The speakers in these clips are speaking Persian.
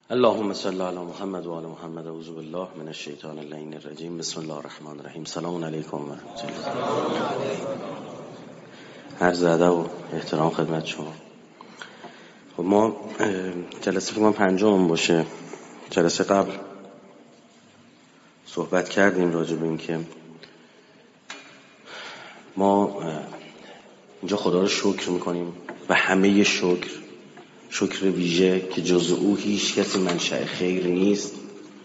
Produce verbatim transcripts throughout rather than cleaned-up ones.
اللهم صل علی محمد و آل محمد. اعوذ بالله من الشیطان اللعین الرجیم. بسم الله الرحمن الرحیم. سلام علیکم و رحمت الله. عرض ادب و احترام خدمت شما. خب ما جلسه فکر کنم پنجم باشه. جلسه قبل صحبت کردیم راجع به این که ما اینجا خدا رو شکر میکنیم و همه شکر شکر ویژه که جز او هیچ کسی منشأ خیر نیست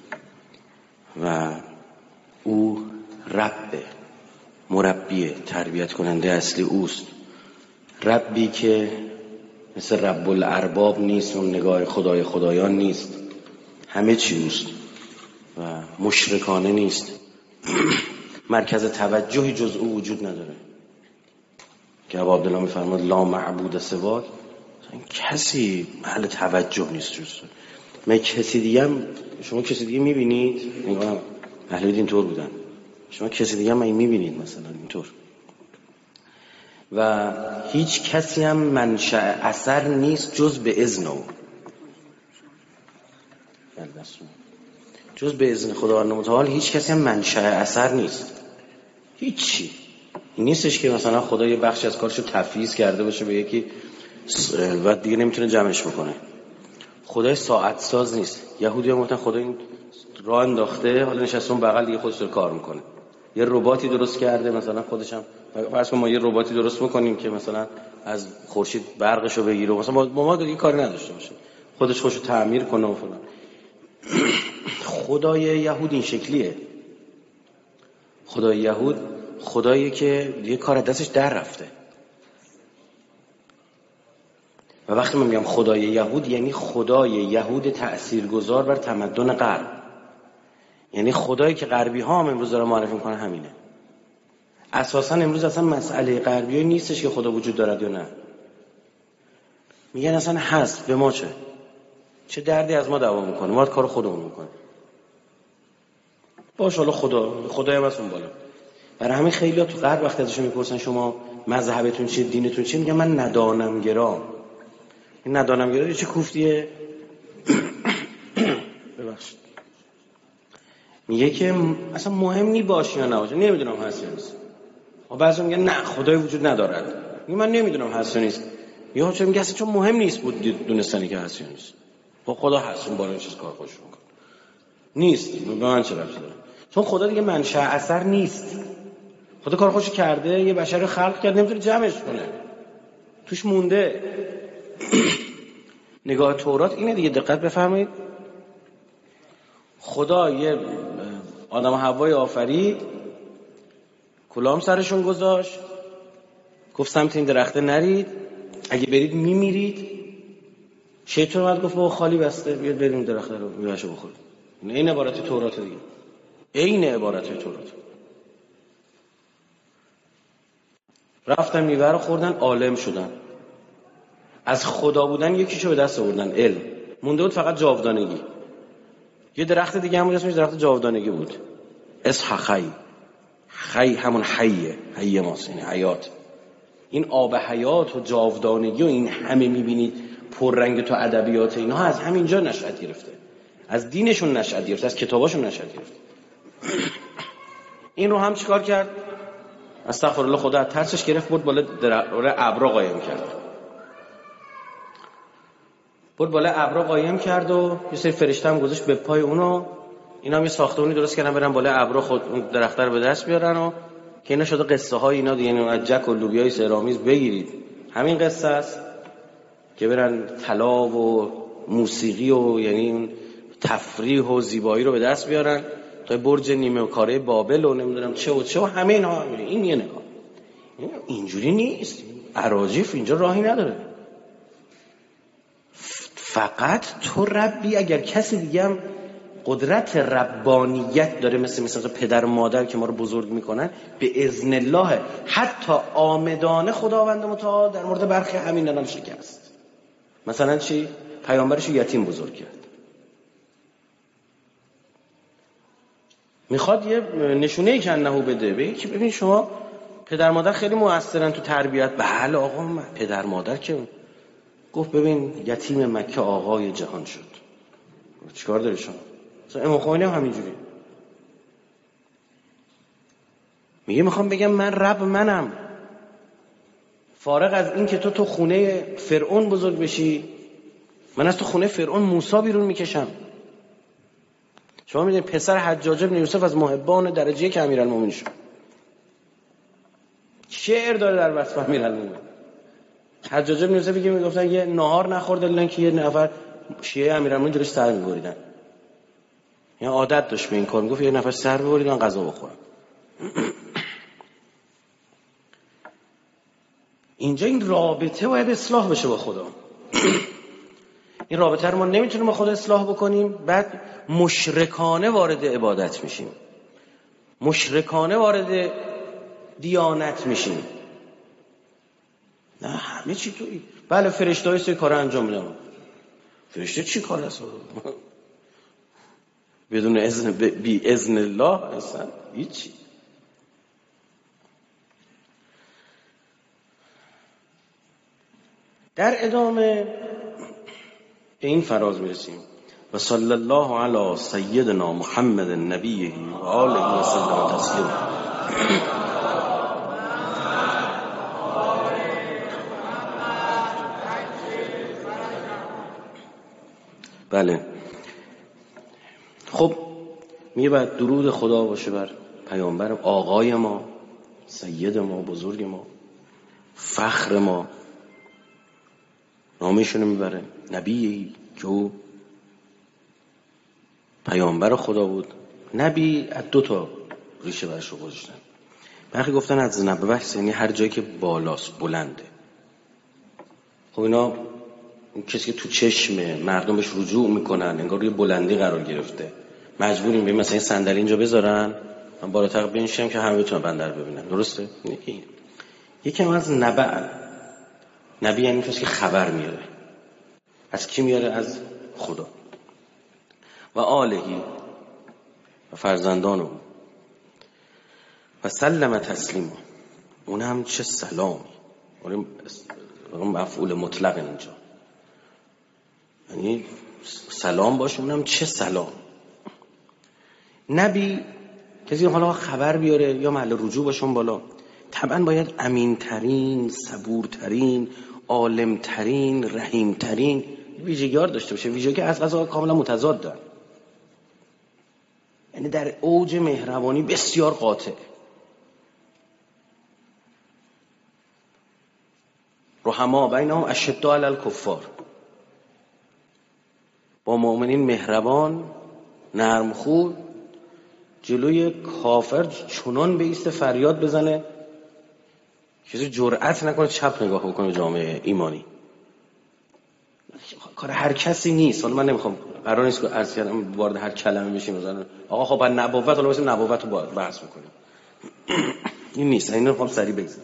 و او رب مربی تربیت کننده اصلی اوست. ربی که مثل رب الارباب نیست، اون نگاه خدای خدایان نیست، همه چی اوست و مشرکانه نیست. مرکز توجهی جز او وجود نداره که ابو عبدالله میفرماد لا معبود سواک. کسی محل توجه نیست جز من. کسی دیگه هم شما کسی دیگه میبینید؟ نگاه اهل بیت اینطور بودن. شما کسی دیگه هم میبینید مثلا اینطور؟ و هیچ کسی هم منشأ اثر نیست جز به اذن او، جز به اذن خداوند متعال. هیچ کسی هم منشأ اثر نیست. هیچی این نیستش که مثلا خدا یه بخشی از کارشو تفویض کرده باشه به یکی و دیگه نمیتونه جمعش بکنه. خدای ساعت ساز نیست. یهودی هم گفتن خدا این راه انداخته، حالا نشسته اون بغل دیگه خودش داره کار میکنه. یه رباتی درست کرده، مثلا خودش هم فرض کن ما یه رباتی درست میکنیم که مثلا از خورشید برقشو بگیره، مثلا ما ما دیگه کاری نداشته باشه، خودش خودشو تعمیر کنه و فلان. خدای یهود این شکلیه. خدای یهود خدایی که دیگه کار دستش در رفته. و وقتی من میگم خدای یهود یعنی خدای یهود تأثیرگذار بر تمدن غرب، یعنی خدایی که غربی ها هم امروز دارن معرفی میکنن همینه. اساسا امروز اصلا مسئله غربی ها نیستش که خدا وجود دارد یا نه. میگن اصلا هست، به ما چه چه دردی از ما دعوا میکنه، ما کار خودمون میکنه. باشه حالا خدا خدای هم از اون بالا. برای همین خیلی‌ها تو غرب وقتی ازشون میپرسن شما مذهبتون چیه، دینتون چیه، میگن من ندانم گرام. این ندانم گرام چه کوفتیه؟ ببخشید. میگه که اصلا مهم نی باشه یا نباشه، نمیدونم هست یا نیست. و بعضی میگن نه خدای وجود ندارد. میگه من نمیدونم هست یا نیست. یا چه میگه اصلا چون مهم نیست بود دونستنی که هست یا نیست. با خدا هست، اون بالا چیز کار خودش میکنه. نیست، به من چه ربطی داره؟ چون خدا دیگه منشأ اثر نیست. خدا کار خودش کرده، یه بشر خلق کرد، نمیتونه جمعش کنه. توش مونده. نگاه تورات اینه دیگه، دقت بفرمایید. خدا یه آدم و حوای آفرید، کلام سرشون گذاشت، گفت سمت این درخته نرید، اگه برید میمیرید. شیطان اومد گفت بابا خالی بسته، بیاد بریم درخته رو میوهشو بخورید. این عبارت تورات دیگه، این عبارت تورات. رفتن میوه رو خوردن، عالم شدن. از خدا بودن یکیشو به دست آوردن، علم. مونده بود فقط جاودانگی. یه درخت دیگه هم بود اسمش درخت جاودانگی بود، اسحخی. خی همون حیه، حیه ماست، یعنی حیات. این آب حیات و جاودانگی و این همه میبینید پررنگ تو ادبیات اینها از همینجا نشأت گرفته. از دینشون نشأت گرفته، از کتاباشون نشأت گرفته. این رو هم چیکار کرد؟ استغفرالله، خدا ترسش گرفت، برد بالا در ابرا قایم کرد. برد بالا ابرا قایم کرد و یه سری فرشته هم گذاشت به پای اونو. اینا هم یه ساختمونی درست کردن برن بالا ابرا خود اون درخت رو به دست بیارن و که اینا شده قصه های اینا دیگه، یعنی از جک و لوبیای سه‌رآمیز بگیرید همین قصه است که برن طلا و موسیقی و یعنی اون تفریح و زیبایی رو به دست بیارن تا برج نیمه کاره بابل و نمیدونم چه و چه و همه اینها. این یه نگاه اینجوری نیست. اراجیف اینجا راهی نداره. فقط تو ربی. اگر کسی دیگه هم قدرت ربانیت داره مثل مثل پدر و مادر که ما رو بزرگ میکنن، به اذن الله حتی آمدانه خداوند متعال در مورد برخی همین الان شکست. مثلا چی؟ پیامبرش یتیم بزرگ کرد. میخواد یه نشونه کنه بده، ببین که ببین شما پدر مادر خیلی مؤثرن تو تربیت. بله آقا، پدر مادر که گفت ببین یتیم مکه آقای جهان شد. چیکار داری شما؟ مثلا امام خمینی هم همینجوری میگه میخوام بگم من رب منم، فارغ از این که تو تو خونه فرعون بزرگ بشی، من از تو خونه فرعون موسی بیرون میکشم. شما میدونید پسر حجاج بن یوسف از محبان درجه یک امیرالمومنین شد. شعر داره در وصف امیرالمومنین. حجاج بن یوسفی که میگفتن یه نهار نخورد الا اینکه یه نفر شیعه امیرالمومنین جلوش سر می‌بریدن. یعنی عادت داشت به این کار، میگفت یه نفر سر ببرید من غذا بخورم. اینجا این رابطه باید اصلاح بشه با خدا. این رابطه رو ما نمیتونیم با خدا اصلاح بکنیم، بعد مشرکانه وارد عبادت میشیم، مشرکانه وارد دیانت میشیم. نه همه چی توی بله فرشته‌های سه کار انجام میدن. فرشته چی کار است؟ بدون اذن بی اذن الله اصلا هیچی. در ادامه به این فراز میرسیم و صلی الله علی سیدنا محمد نبیه و آله و سلم تسلیما. بله خب میگه باید درود خدا باشه بر پیامبر آقای ما، سید ما، بزرگ ما، فخر ما. نامشونو میبره نبی که او پیامبر خدا بود. نبی از دو تا ریشه برش رو گذاشتن. برخی گفتن از نبوت یعنی هر جایی که بالاست، بلنده. خب اینا کسی که تو چشم مردمش رجوع میکنن انگار روی بلندی قرار گرفته، مجبوریم به مثلا این صندلی اینجا بذارن من بالاتر بنشینم که همه بتونن بندر ببینن. درسته؟ یکم از نبع. نبی یعنی کسی که خبر میاره. از کی میاره؟ از خدا. و آلهی و فرزندان او و سلم تسلیما. اون هم چه سلامی، اون مفعول مطلق اینجا، یعنی سلام باشه، اونم چه سلام. نبی کسی که حالا خبر بیاره یا محل رجوع باشه اون بالا، طبعا باید امین ترین، صبور ترین، عالم ترین، رحیم ترین ویژگی‌ها داشته باشه. ویژگی که از قضا کاملا متضاد دارن، یعنی در اوج مهربانی بسیار قاطع. رحما بینهم اشداء علی الکفار، با مؤمنین مهربان، نرمخو، جلوی کافر چنان بیسته فریاد بزنه کسی جرأت نکنه چپ نگاه بکنه جامعه ایمانی. کار هر کسی نیست. حالا من نمیخوام، قرار نیست که عرض کردم وارد هر کلمه بشیم مثلا آقا خب بعد نبوت، حالا واسه نبوت رو بحث میکنیم. این نیست، اینو میخوام سریع بگذارم.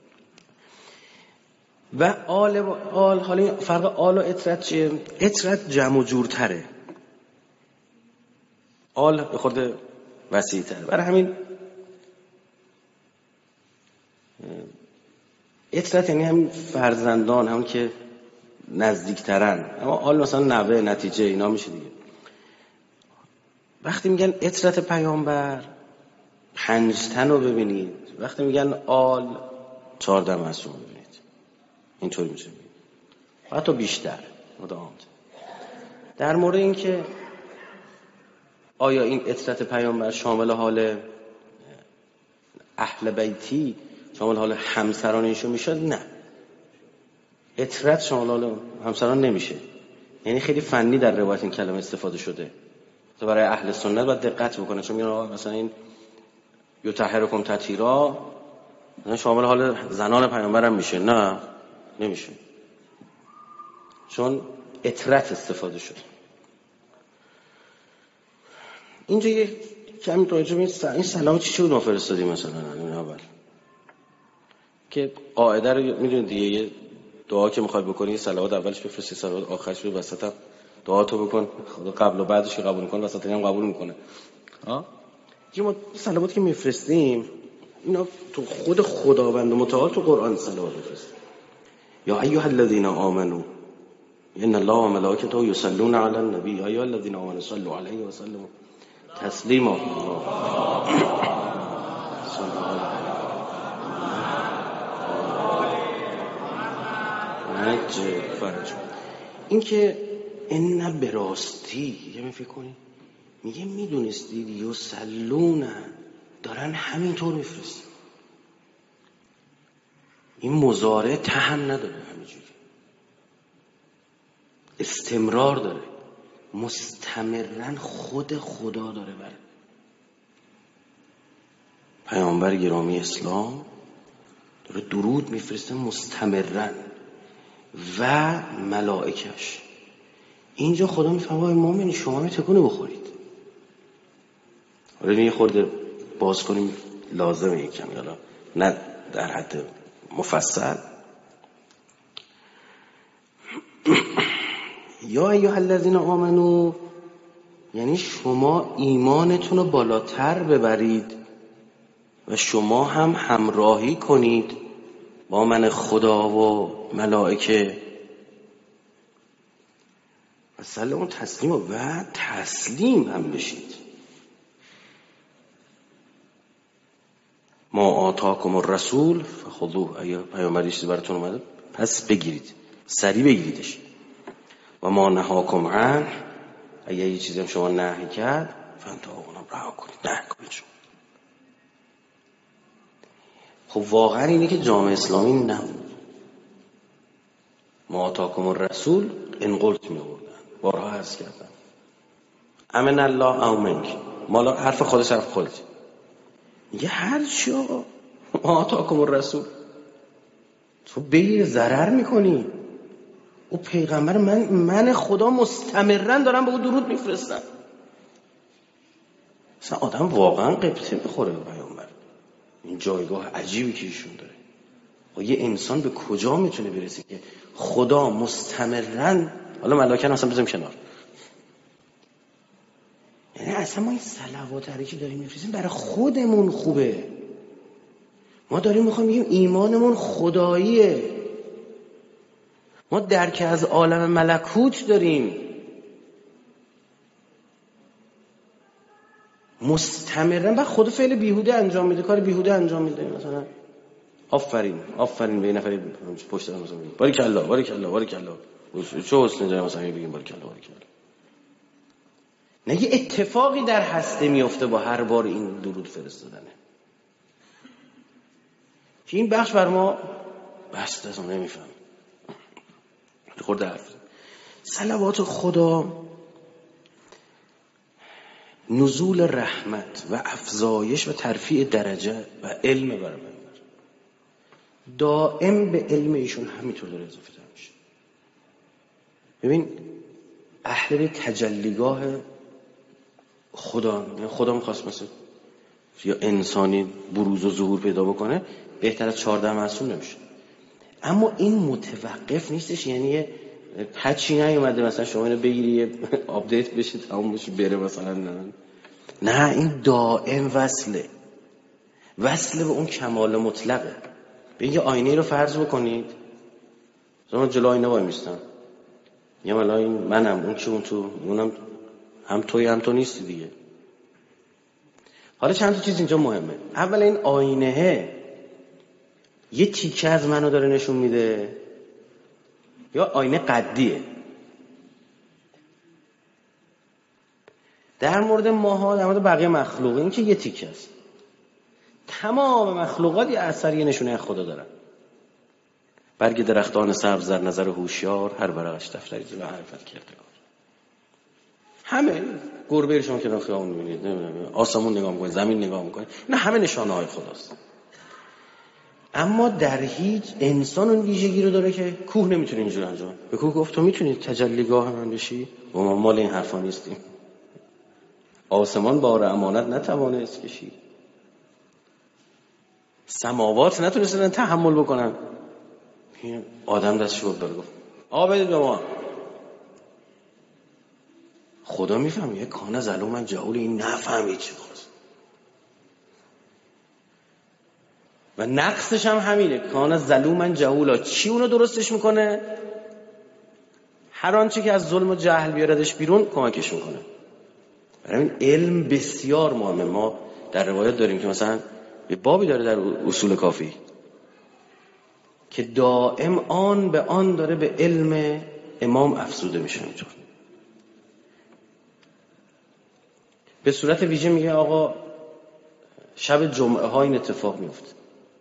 و آل و آل، حالا فرق آل و اطرت چیه؟ اطرت جمع و جورتره، آل به خود وسیع تره. برای همین اطرت یعنی همین فرزندان، همون که نزدیکترن. اما آل مثلا نوه، نتیجه، اینا میشه دیگه. وقتی میگن اطرت پیامبر پنج تن رو ببینید، وقتی میگن آل چهارده معصوم ببینید. اینطوری میشه حتی بیشتر مدام. در مورد این که آیا این اطرت پیامبر شامل حال اهل بیتی، شامل حال همسرانشون میشد؟ نه، اطرت شامل حال همسران نمیشه. یعنی خیلی فنی در روایت این کلمه استفاده شده. تو برای اهل سنت باید دقت بکنه، چون میگن مثلا این یطهرکم تطهیرا شامل حال زنان پیامبر هم میشه. نه نمیشه، چون اطرت استفاده شد. اینجا یه کمی راجع به این سلام چی شد ما فرستادیم مثلا این اول که قاعده رو میدونید دیگه، یه دعا که میخوای بکنی صلوات اولش بفرستی، صلوات آخرش به وسط دعا تو بکن، خدا قبل و بعدش که قبول میکنه وسط هم قبول میکنه. ها که ما صلوات که میفرستیم اینا تو خود خداوند متعال تو قرآن صلوات میفرستیم. یا ایها الذین آمنو ان الله و ملائکته یصلون علی النبی یا ایها الذین آمنوا صلوا علیه و سلموا تسلیما. فرج این که این نه به راستی یه می فکر کنی میگه میدونستید یصلون دارن همینطور میفرستن. این مضارع تهم نداره، همینجوری استمرار داره، مستمرن خود خدا داره بر پیامبر گرامی اسلام داره درود میفرسته مستمرن و ملائکش. اینجا خدا میفهمه وای مومنی شما می تکونه بخورید. حالا یه خورده باز کنیم لازمه یکم، حالا نه در حد مفصل. یا ایها الذین آمنو یعنی شما ایمانتون رو بالاتر ببرید و شما هم همراهی کنید با من خدا و ملائکه و سلام تسلیم و تسلیم هم بشید. ما آتاکم الرسول فخذوه، اگه پیامبری چیزی براتون اومده پس بگیرید، سریع بگیریدش. و ما نهاکم عنه، اگه یه چیزی هم شما نهی کرد فانتهوا اونم رها کنید، نه کنید شما. خب واقعا اینه که جامعه اسلامی نبود. ما آتاکم الرسول ان قلت می‌آوردن، بارها عرض کردم امن الله او منک، مالا حرف خودش حرف خودش میگه هر چا ما آتاکم الرسول تو بگیر ضرر میکنی. او پیغمبر من من خدا مستمرن دارم به او درود میفرستم. مثلا آدم واقعا قبطه میخوره به پیامبر. این جایگاه عجیبی که ایشون داره. و یه انسان به کجا میتونه برسه که خدا مستمرن، حالا ملائکه اصلا بزنیم کنار، یعنی اصلا ما این صلوات هری که داریم میفرستیم برای خودمون خوبه. ما داریم میخوایم بگیم ایمانمون خداییه. ما درک از عالم ملکوت داریم. مستمرن و خود فعل بیهوده انجام میده، کار بیهوده انجام میده. مثلا آفرین آفرین به نفر پشت سر مثلا بارک الله بارک الله بارک الله، چه حسنی داره مثلا بگیم بارک الله بارک الله. نه یه اتفاقی در هسته میفته با هر بار این درود فرستادنه که این بخش بر ما بسته است، ما نمیفهم. خورده حرف صلوات خدا نزول رحمت و افزایش و ترفیع درجه و علم برابر دائم به علم ایشون همینطور داره اضافه تر میشه. ببین اهل تجلیگاه خدا، خدا میخواست مثل یا انسانی بروز و ظهور پیدا بکنه بهتر از چهارده معصوم نمیشه. اما این متوقف نیستش، یعنی یه پچی نیومده مثلا شما اینو بگیری آپدیت بشه تمام بشه بره مثلا، نه نه این دائم وصله وصله به اون کمال مطلقه. به یه آینه رو فرض بکنید، شما جلو آینه وای میستم یا مالا این منم اون که اون تو اونم هم توی هم تو نیستی دیگه. حالا چند تا چیز اینجا مهمه. اول این آینه یه تیکه از منو داره نشون میده یا آینه قدیه؟ در مورد ماها، در مورد بقیه مخلوق این که یه تیکه است. تمام مخلوقات یه اثر یه نشونه خدا دارن. برگ درختان سبز در نظر هوشیار، هر ورقش دفتری جلو حرفت کردگار. همه گربه شما که در خیابون می‌بینید، نمیدونم آسمون نگاه می‌کنید، زمین نگاه می‌کنید، نه همه نشانه های خداست. اما در هیچ انسان اون ویژگی رو داره که کوه نمیتونه اینجوری انجام. به کوه گفت تو میتونی تجلیگاه من بشی؟ و ما مال این حرفا نیستیم. آسمان بار امانت نتوانست کشید، سماوات نتونستن تحمل بکنن. آدم دستش بود داره گفت آب بدید به ما. خدا میفهم یه کانه ظلومن جهول، این نفهمید چی خواست و نقصش هم همینه. کانه ظلومن جهولا چی اونو درستش میکنه؟ هر آنچه که از ظلم و جهل بیاردش بیرون کمکش میکنه. برای این علم بسیار مهمه. ما در روایت داریم که مثلا یه بابی داره در اصول کافی که دائم آن به آن داره به علم امام افزوده میشه. اینطور به صورت ویژه میگه آقا شب جمعه ها این اتفاق میفته.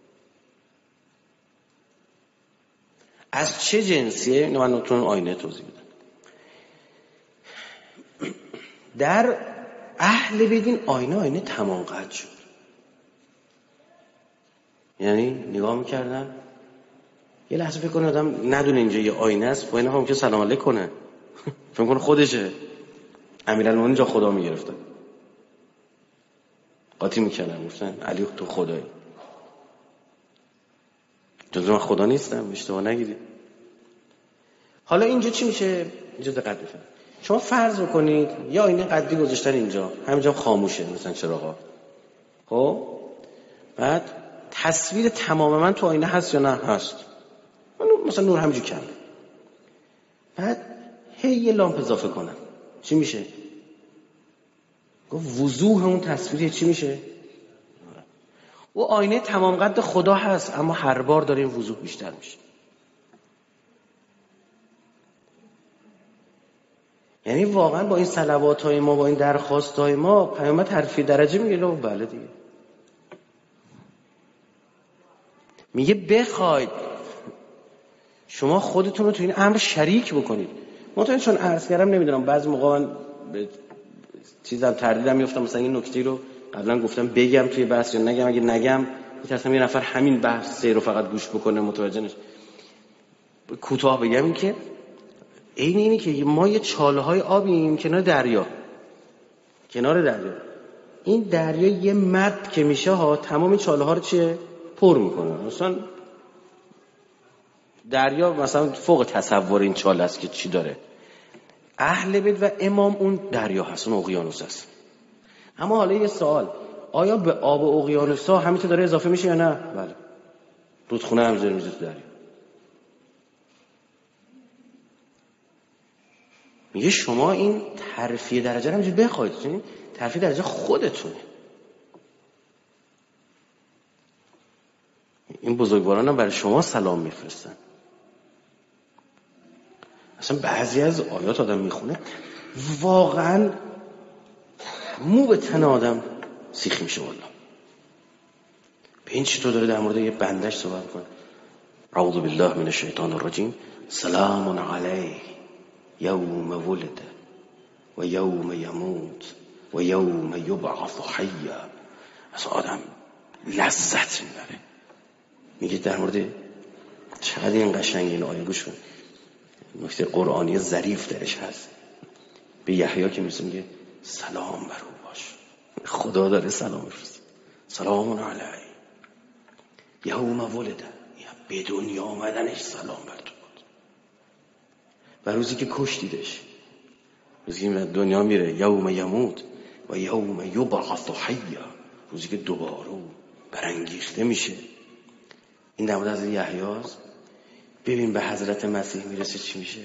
از چه جنسیه؟ اینو من نتونم آینه توضیح بدم. در اهل بدین آینه آینه تمام قد شد. یعنی نگاه میکردن یه لحظه فکر کنه آدم ندونه اینجا یه آینه است، با این هم که سلام علیک کنه فکر کنه خودشه. امیرالمومنین جا خدا میگرفتن، قاطی میکردن، گفتن علی تو خدایی. جزو من خدا نیستم، اشتباه نگیرید. حالا اینجا چی میشه؟ اینجا دقت بفرمایید. شما فرض بکنید یه آینه قدی گذاشتن اینجا، همینجا خاموشه مثلا چراغا. خب بعد تصویر تمام من تو آینه هست یا نه؟ هست. مثلا نور همینجوری کم. بعد هی یه لامپ اضافه کنن، چی میشه؟ گفت وضوح اون تصویری چی میشه؟ او آینه تمام قد خدا هست، اما هر بار داره این وضوح بیشتر میشه. یعنی واقعا با این صلوات های ما، با این درخواست های ما پیامبر حرفی درجه میگه. لو بله دیگه میگه بخواید شما خودتون رو تو این امر شریک بکنید. مطمئن چون عرض کردم نمیدونم بعضی موقع من به چیزام تردیدم میافتم، مثلا این نکته رو قبلا گفتم بگم توی بحث یا نگم. اگه نگم میترسم یه نفر همین بحث سه رو فقط گوش بکنه متوجه نشه. کوتاه بگم این که این اینی که ما یه چاله های آبیم کنار دریا، کنار دریا. این دریا یه مد که میشه ها تمام چاله ها رو چیه پر میکنه. مثلا دریا مثلا فوق تصور این چاله است که چی داره. اهل بیت و امام اون دریا هست، اون اقیانوس هست. اما حالا یه سوال، آیا به آب اقیانوس ها همینطور داره اضافه میشه یا نه؟ بله. رودخونه همینطور میشه تو دریا. میگه شما این ترفیع درجه رو همینجور بخواید، چون ترفیع درجه خودتونه. این بزرگواران هم برای شما سلام میفرستن. اصلا بعضی از آیات آدم میخونه واقعا مو به تن آدم سیخ میشه. والله به این چطور داره در مورد یه بندش صحبت کنه. اعوذ بالله من الشیطان الرجیم. سلام علیه یوم ولد و یوم یموت و یوم یبعث حیا. اصلا آدم لذت میبره. میگه در مورد چقدر این قشنگ این آیه گوش کن. نکته قرآنی ظریف درش هست. به یحیی که میگه سلام بر او باش. خدا داره سلام میفرسته. سلام علیه یوم ولد، به دنیا آمدنش سلام بر تو بود. و روزی که کشتیدش، روزی که دنیا میره، یوم یموت و یوم یبعث حیا، روزی که دوباره برانگیخته میشه. این در مورد از یحیی است. ببین به حضرت مسیح میرسه چی میشه.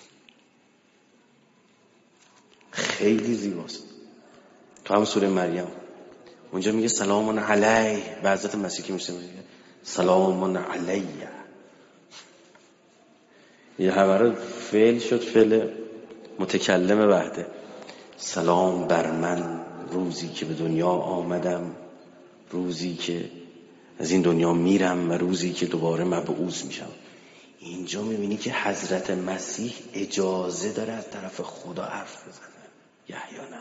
خیلی زیباست. تو هم سوره مریم اونجا میگه سلام علیه، به حضرت مسیح که میشه میگه سلام علیه. یه همه فعل شد، فعل متکلم وحده. سلام بر من روزی که به دنیا آمدم، روزی که از این دنیا میرم و روزی که دوباره مبعوث میشم. اینجا میبینی که حضرت مسیح اجازه داره از طرف خدا حرف بزنه. یحیی نه.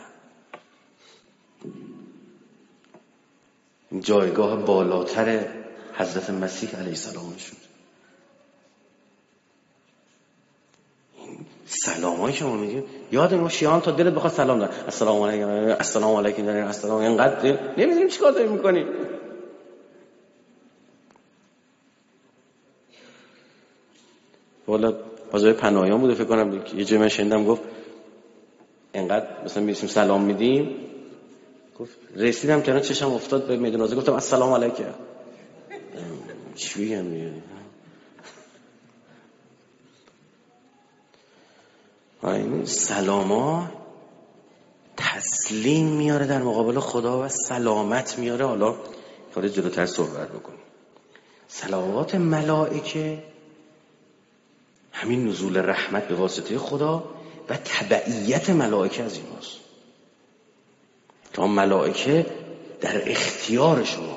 این جایگاه بالاتر حضرت مسیح علیه السلام شد. این سلامایی که ما میگیم یاد ما شیعان تا دلت بخواد سلام دارن. السلام علیکم، السلام علیکم دارین، السلام. اینقدر نمیدونیم چیکار داریم میکنیم. والا بازای پناهیان بوده فکر کنم، یه جای من شنیدم گفت اینقدر مثلا میرسیم سلام میدیم، گفت رسیدم کنار چشم افتاد به میدون آزاد، گفتم السلام علیکم. چی بگم؟ این سلاما تسلیم میاره در مقابل خدا و سلامت میاره. حالا کار جلوتر صحبت بکنیم. صلوات ملائکه همین نزول رحمت به واسطه خدا و تبعیت ملائکه از ایناست. تا ملائکه در اختیار شما.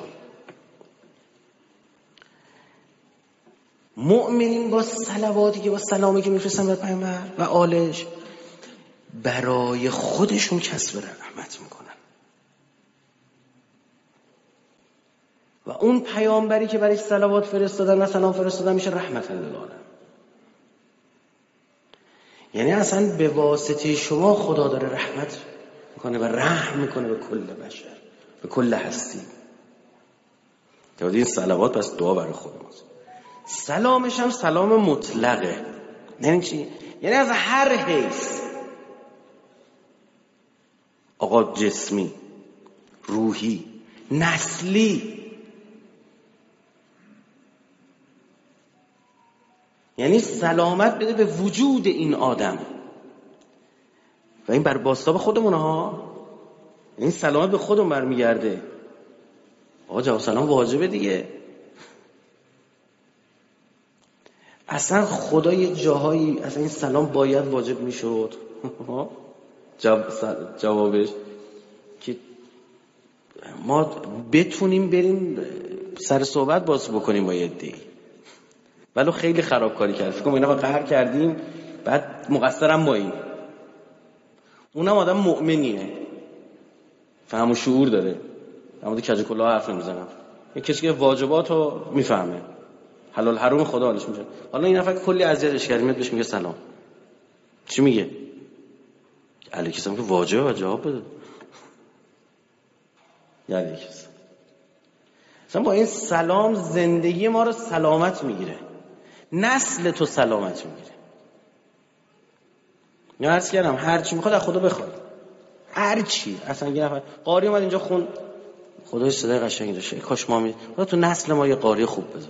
مؤمنین با صلواتی که با سلامی که میفرستن به پیامبر و آلش برای خودشون کسب رحمت میکنن و اون پیامبری که برای صلوات فرستادن و سلام فرستادن میشه رحمت للعالمین. یعنی اصلا به واسطه شما خدا داره رحمت میکنه و رحم میکنه به کل بشر، به کل هستی. که این صلوات بس دعا برای خود ماست. سلامش هم سلام مطلقه. یعنی چی؟ یعنی از هر حیث، آقا جسمی، روحی، نسلی، یعنی سلامت بده به وجود این آدم و این بر باسطاب خودمونه ها. این سلامت به خودمون برمیگرده. آقا جواب سلام واجبه دیگه. اصلا خدا یه جاهایی اصلا این سلام باید واجب میشد. جوابش که ما بتونیم بریم سر صحبت باز بکنیم با یه دی، ولو خیلی خرابکاری کرد. فکر کنم اینا با قهر کردیم، بعد مقصرم ما این. اونم آدم مؤمنیه، فهم و شعور داره، در مورد کج کلاه حرف نمیزنم. یه کسی که واجباتو میفهمه، حلال حرام خدا حالش میشه. حالا این نفر کلی اذیتش کردیم، بهش میگه سلام. چی میگه؟ علی کسام که واجبه و جواب بده. یعنی کس مثلا با این سلام زندگی ما رو سلامت میگیره، نسل تو سلامت میگیره. یا عرض کردم هر چی میخواد از خدا بخواد، هر چی. اصلا یه نفر قاری اومد اینجا خون، خدای صدای قشنگی داشته، کاش ما می خدا تو نسل ما یه قاری خوب بذار.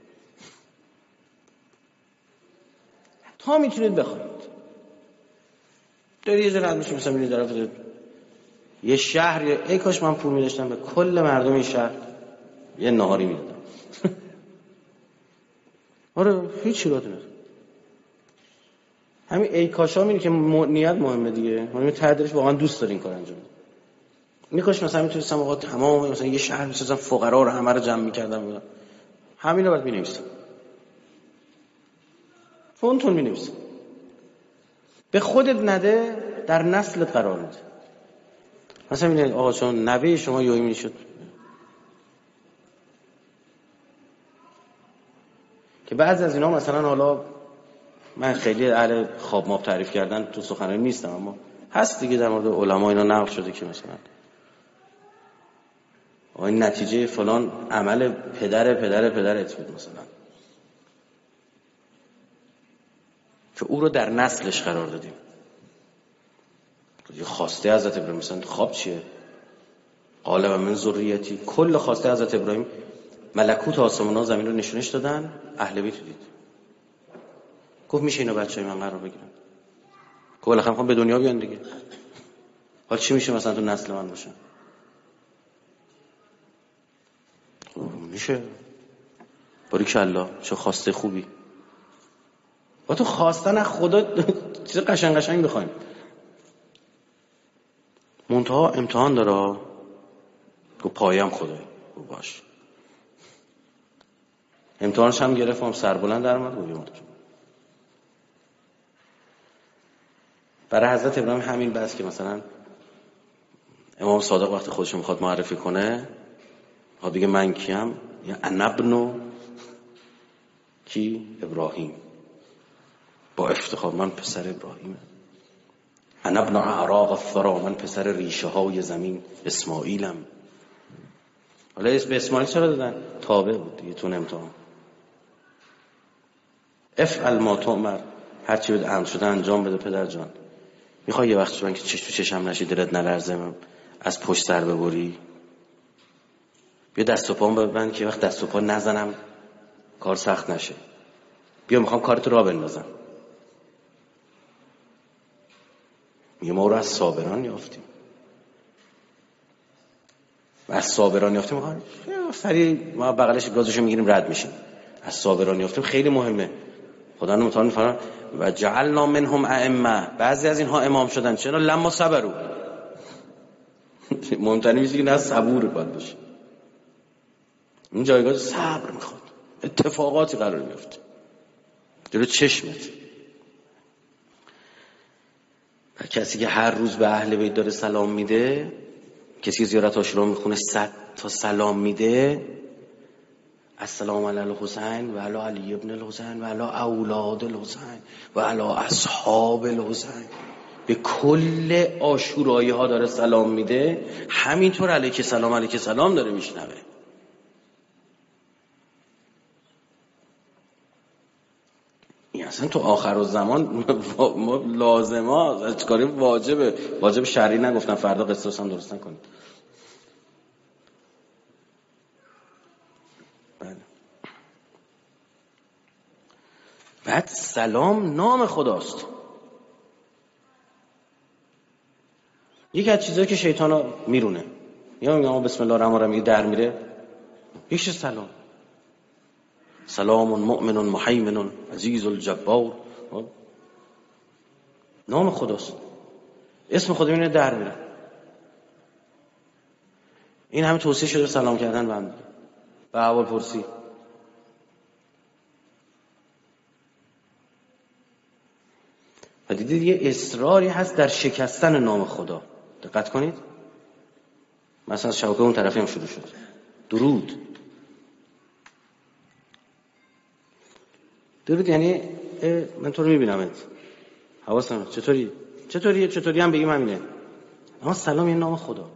تا میتونید بخواید. داری یه جور حد میشه مثلا میری طرف یه شهر، ای کاش من پول میداشتم به کل مردم این شهر یه نهاری میدادم. آره هیچی رو نداره. همین ای کاشا میگه که نیت مهمه دیگه. ما تعدیلش واقعا دوست دارین کار انجام بدیم. میکاش مثلا میتونستم آقا تمام مثلا یه شهر میسازم، فقرا رو همه رو جمع میکردم، همین رو بعد مینویسم، فونتون مینویسم. به خودت نده، در نسلت قرار میده. مثلا میگه آقا چون نوه شما یوهی میشد که بعضی از اینا مثلا، حالا من خیلی اهل خواب ماب تعریف کردن تو سخنرانی نیستم، اما هست دیگه در مورد علما اینا نقل شده که مثلا آقا این نتیجه فلان عمل پدر پدر پدرت بود مثلا، که او رو در نسلش قرار دادیم. یه خواسته حضرت ابراهیم مثلا خواب چیه؟ قال و من ذریتی. کل خواسته حضرت ابراهیم ملکوت آسمان ها زمین رو نشونش دادن، اهل بیت دید. گفت میشه اینا بچهای من قرار بگیرن. گفت بالاخره میخوام به دنیا بیان دیگه. حالا چی میشه مثلا تو نسل من باشن؟ میشه. باریکالله چه خواسته خوبی. با تو خواستن از خدا چیز قشنگ قشنگ بخوایم. منتها امتحان داره. تو پایم خدای رو باش. امتحانش هم گرفتم، سربلند در اومد و بیامد. برای حضرت ابراهیم همین بس که مثلا امام صادق وقتی خودش میخواد معرفی کنه، میخواد بگه من کیم؟ یا انا ابن کی؟ ابراهیم. با افتخار من پسر ابراهیمه. انا ابن اعراق الثرى، من پسر ریشه های زمین اسماعیلم. حالا اسم اسماعیل چرا دادن؟ تابع بود دیگه تو امتحان. افعل ما تؤمر، هر چی بده امر شده انجام بده پدر جان. میخوای یه وقت من که چش تو چشم نشی، دلت نلرزه، از پشت سر ببری، بیا دست و پام ببند که وقت دست و پا نزنم کار سخت نشه. بیا میخوام کارت را بندازم. میگه ما رو از صابران یافتیم و از صابران یافتیم. میخوام سریع ما بغلش گازشو میگیریم رد میشیم. از صابران یافتیم خیلی مهمه. خدا متعال میفرماید و جعلنا منهم ائمه، بعضی از اینها امام شدن چرا؟ لما صبروا. مهمترین چیزی که نه صبور باید باشه. این جایگاه صبر میخواد. اتفاقاتی قرار میفته جلو چشمت. و کسی که هر روز به اهل بیت داره سلام میده، کسی که زیارت عاشورا میخونه صد تا سلام میده، السلام علی الحسین و علی علی ابن الحسین و علی اولاد الحسین و علی اصحاب الحسین، به کل عاشورایی ها داره سلام میده، همینطور علیک سلام علیک سلام داره میشنوه. این اصلا تو آخر الزمان ما لازمه از کاری واجبه. واجب شرعی نگفتن، فردا قصه هم درست نکنید. بله. بعد سلام نام خداست. یکی از چیزایی که شیطان ها میرونه، یا میگه بسم الله الرحمن الرحیم در میره، یکیش سلام. سلام مؤمن محیمن عزیز الجبار، نام خداست، اسم خدا میونه در میره. این همه توصیه شده سلام کردن به هم دیگه، به احوال پرسی. و دیدید یه اصراری هست در شکستن نام خدا. دقت کنید. مثلا شبکه اون طرفی هم شروع شد. درود. درود یعنی من تو رو میبینمت، حواسم چطوری چطوری چطوری هم بگیم همینه. اما سلام یعنی نام خدا.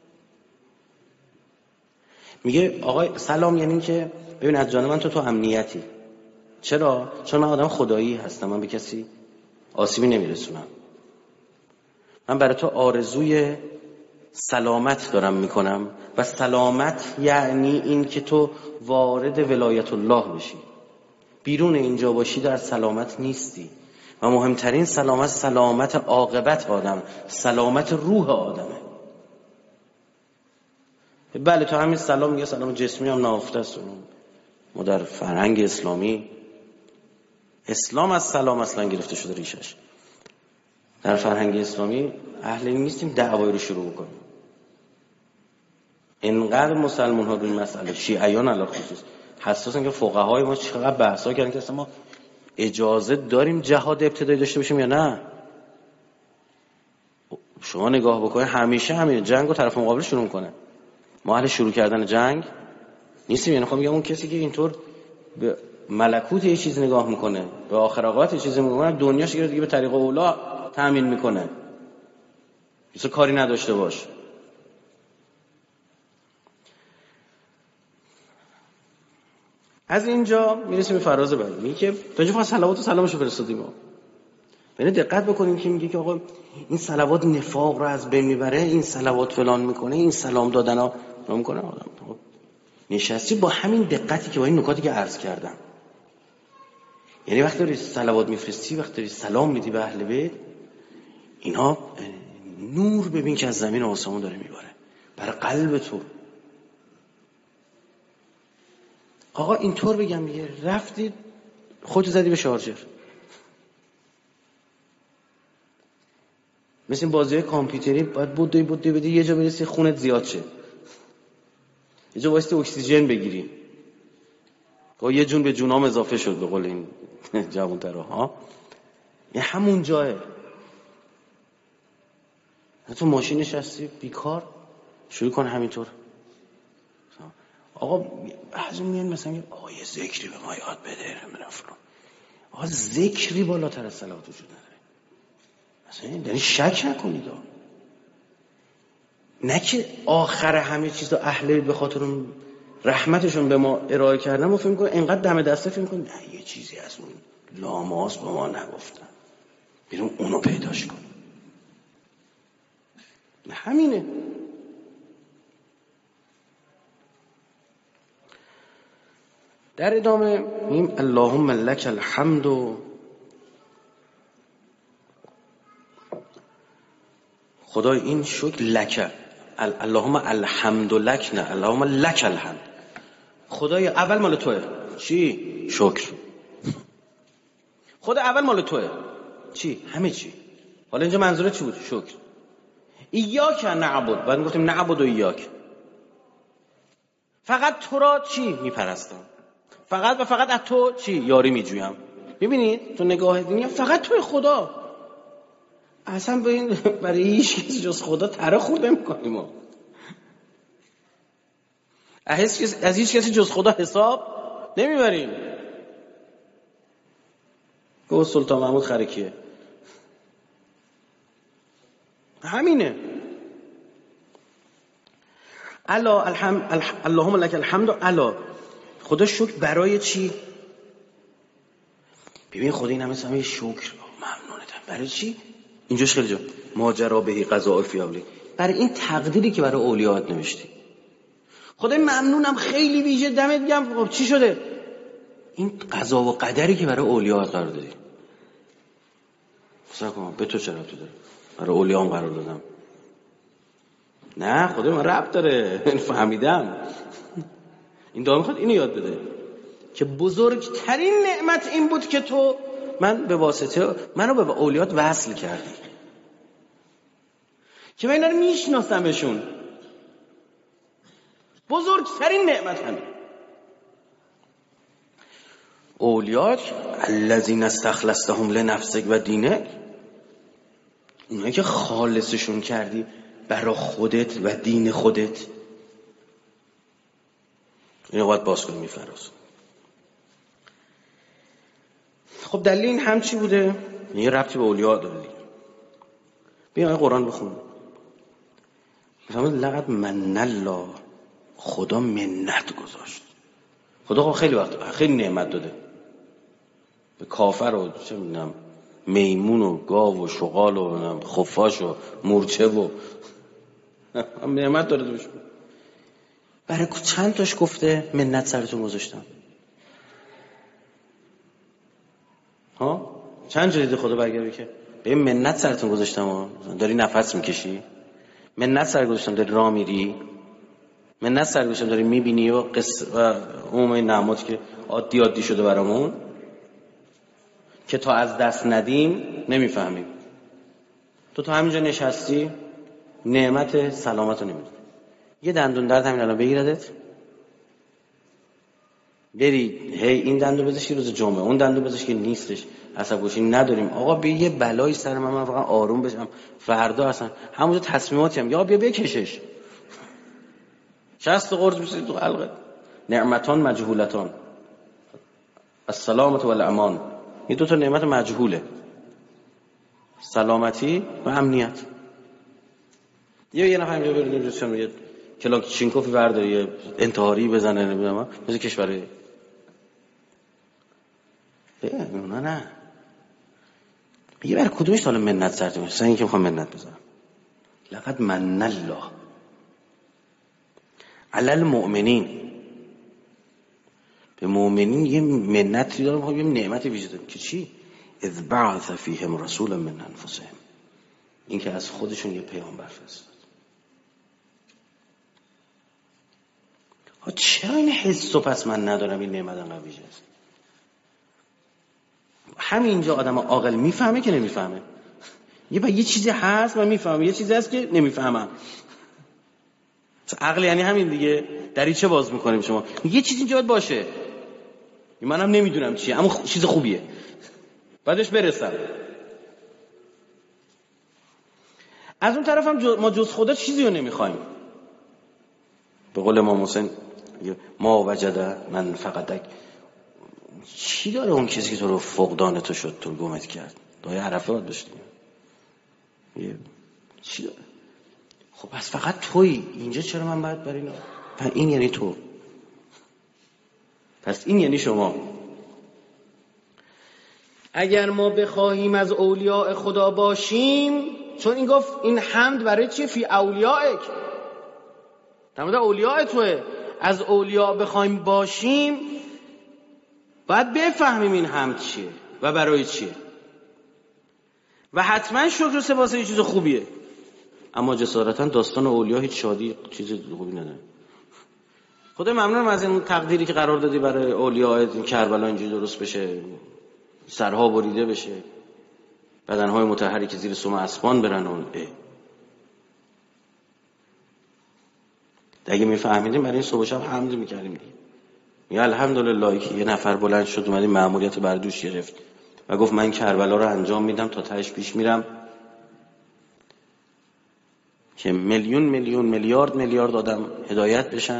میگه آقای سلام یعنی که ببین از جان من تو تو امنیتی. چرا؟ چون من آدم خدایی هستم، من به کسی آسیبی نمیرسونم. من برای تو آرزوی سلامت دارم میکنم و سلامت یعنی این که تو وارد ولایت الله بشی. بیرون اینجا باشی در سلامت نیستی. و مهمترین سلامت سلامت عاقبت آدم، سلامت روح آدمه. بله تو همین سلام میگه سلام جسمی هم نهفته است. ما در فرهنگ اسلامی، اسلام از سلام اصلا گرفته شده ریشش. در فرهنگ اسلامی اهل این نیستیم دعوایی رو شروع کنیم. اینقدر مسلمان ها روی مسئله شیعیان علی خصوص حساسن که فقهای ما چقدر بحثا کردن که اصلا ما اجازه داریم جهاد ابتدایی داشته باشیم یا نه. شما نگاه بکنید همیشه همین جنگ و طرف مقابل شروع میکنه. ما اهل شروع کردن جنگ نیستیم. یعنی خب میگم اون کسی که اینطور به ملکوت یه چیز نگاه میکنه، به آخرت یه چیز میکنه، دنیاش دیگه به طریق اولا تامین میکنه، مثلا کاری نداشته باش. از اینجا میرسیم به فراز بعدی. میگه که تا اینجا فقط صلوات و سلامشو فرستادیم. ما ببین دقت بکنیم که میگه که آقا این صلوات نفاق رو از بین میبره، این صلوات فلان میکنه، این سلام دادنا میکنه. آدم نشستی با همین دقتی که با این نکاتی که عرض کردم. یعنی وقتی داری صلوات میفرستی، وقتی داری سلام میدی به اهل بیت، اینا نور ببین که از زمین و آسمون داره میباره برای قلب تو. آقا اینطور بگم میگه رفتی خودت زدی به شارژر، مثل این بازی‌های کامپیوتری باید بودی بودی بدی یه جا برسی خونت زیاد شه، یه جا واسه اکسیژن بگیری. آقا یه جون به جونام اضافه شد به قول این جوان‌ترا ها. یه همون جاه. تو ماشین نشستی بیکار شروع کن همینطور. آقا بعضی میگن مثلا آقا یه ذکری به ما یاد بده نمیدونم فلان. آقا ذکری بالاتر از صلوات وجود نداره. مثلا یعنی شک نکنید. نه که آخر همه چیز اهل به خاطر اون رحمتشون به ما ارائه کردن ما فکر می‌کنیم اینقدر دم دسته فکر می‌کنیم نه یه چیزی از اون لاماس به ما نگفتن بریم اونو پیداش کنیم. همینه. در ادامه میگیم اللهم لک الحمد خدای این شکر لکه، اللهم الحمد لک، نه اللهم لک الحمد. خدای اول مال توه. چی؟ شکر. خدا اول مال توه. چی؟ همه چی. حالا اینجا منظور چی بود؟ شکر. ایاک نعبد، بعد گفتیم نعبد و ایاک، فقط تو را چی میپرستم، فقط و فقط از تو چی یاری میجویم. ببینید تو نگاه دینی فقط توی خدا، اصلا به این برای هیچ کسی جز خدا تره خورد نمی‌کنیم ما. از هیچ کسی جز خدا حساب نمیبریم. گفت سلطان محمود خرکیه، همینه. الا الحمد الح... اللهم لك الحمد. الا خدا شکر برای چی؟ ببین خدا این همه سمه شکر ممنونتم برای چی؟ اینجاش خیلی جا ماجرا بهی قضاء فیابلی، برای این تقدیری که برای اولیاءات نوشتی. خدای ممنونم خیلی ویژه دمت گرم. خب چی شده؟ این قضا و قدری که برای اولیاءات قرار دادی. فکر کنم به تو چرا تو داره؟ برای اولیاءام قرار دادم. نه خدا من ربط داره، فهمیدم. این دعا میخواد اینو یاد بده که بزرگترین نعمت این بود که تو من به واسطه منو به اولیات وصل کردی، که من اینا رو میشناسمشون. بزرگترین نعمت همین. اولیات الذین استخلصتهم لنفسک و دینک، اونایی که خالصشون کردی برای خودت و دین خودت. اینو باید باز کنیم میفراز. خب دلیل این هم چی بوده؟ یه ربطی به اولیاء داره دیگه. بیا آیه قرآن بخون. میفهمید لقد من الله، خدا منت گذاشت. خدا خیلی وقت خیلی نعمت داده به کافر و چه میدونم میمون و گاو و شغال و خفاش و مورچه و نعمت داره دوش. برای چند تاش گفته منت سرتون گذاشتم؟ ها چند جا دیده خدا برگردی که به منت سرتون گذاشتم؟ داری نفس میکشی؟ منت سر گذاشتم داری راه میری؟ منت سر گذاشتم داری میبینی و قصه و عموم این نعمت که عادی عادی شده برامون که تا از دست ندیم نمیفهمیم. تو تا همینجا نشستی نعمت سلامت رو نمیدونی. یه دندون درد همین الان بگیردت بری هی این دندون بزشی روز جمعه، اون دندون بزش که نیستش، عصب گوشی نداریم، آقا بیا یه بلایی سر من، من فقط آروم بشم، فردا اصلا همونجا تصمیماتی هم یا بیا بکشش. شصت قرض میشه تو حلقه. نعمتان مجهولتان، السلامت و الامان. این دو تا نعمت مجهوله، سلامتی و امنیت. یه یه نفر میگه بریم دوستان یه کلاکچینکوفی برداره یه انتحاری بزنه نمیدونم مثل کشور نه نه یه بر کدومش حالا منت سرت میشه؟ این که میخوام منت بذارم. لقد من الله علی المؤمنین، به مؤمنین یه منتی داره، میخوام یه نعمت ویژه داره که چی؟ اذ بعث فیهم رسولا من انفسهم، این که از خودشون یه پیامبر فرستاد. چرا این حسو پس من ندارم این نعمت انقدر ویژه است؟ همینجا آدم عاقل میفهمه که نمیفهمه. یه با یه چیزی هست من میفهمم، یه چیزی هست که نمیفهمم. عقل یعنی همین دیگه. دریچه باز میکنیم شما یه چیزی اینجا باید باشه، منم نمیدونم چیه اما چیز خوبیه، بعدش برسم. از اون طرف هم ما جز خدا چیزی رو نمیخوایم. به قول امام حسین ما وجده من فقدک، چی داره اون کسی که تو رو فقدان تو شد تو گمت کرد؟ دایه عرفه باید داشتیم چی داره؟ خب پس فقط تویی اینجا، چرا من باید برای اینا؟ پس این یعنی تو، پس این یعنی شما. اگر ما بخواهیم از اولیاء خدا باشیم، چون این گفت این حمد برای چیه؟ فی اولیائک، تمام اولیاء توه. از اولیاء بخوایم باشیم باید بفهمیم این حمد چیه و برای چیه، و حتما شکر و سپاس یه چیز خوبیه، اما جسارتا داستان اولیا هیچ شادی چیز خوبی نداره. خدا ممنونم از این تقدیری که قرار دادی برای اولیا این کربلا اینجوری درست بشه، سرها بریده بشه، بدنهای مطهری که زیر سم اسبان برن. اون اگه میفهمیدیم برای این صبح شب حمد میکردیم دیگه. یا الحمدلله که یه نفر بلند شد اومد مأموریت بر دوش گرفت و گفت من کربلا رو انجام میدم تا تهش پیش میرم که میلیون میلیون میلیارد میلیارد آدم هدایت بشن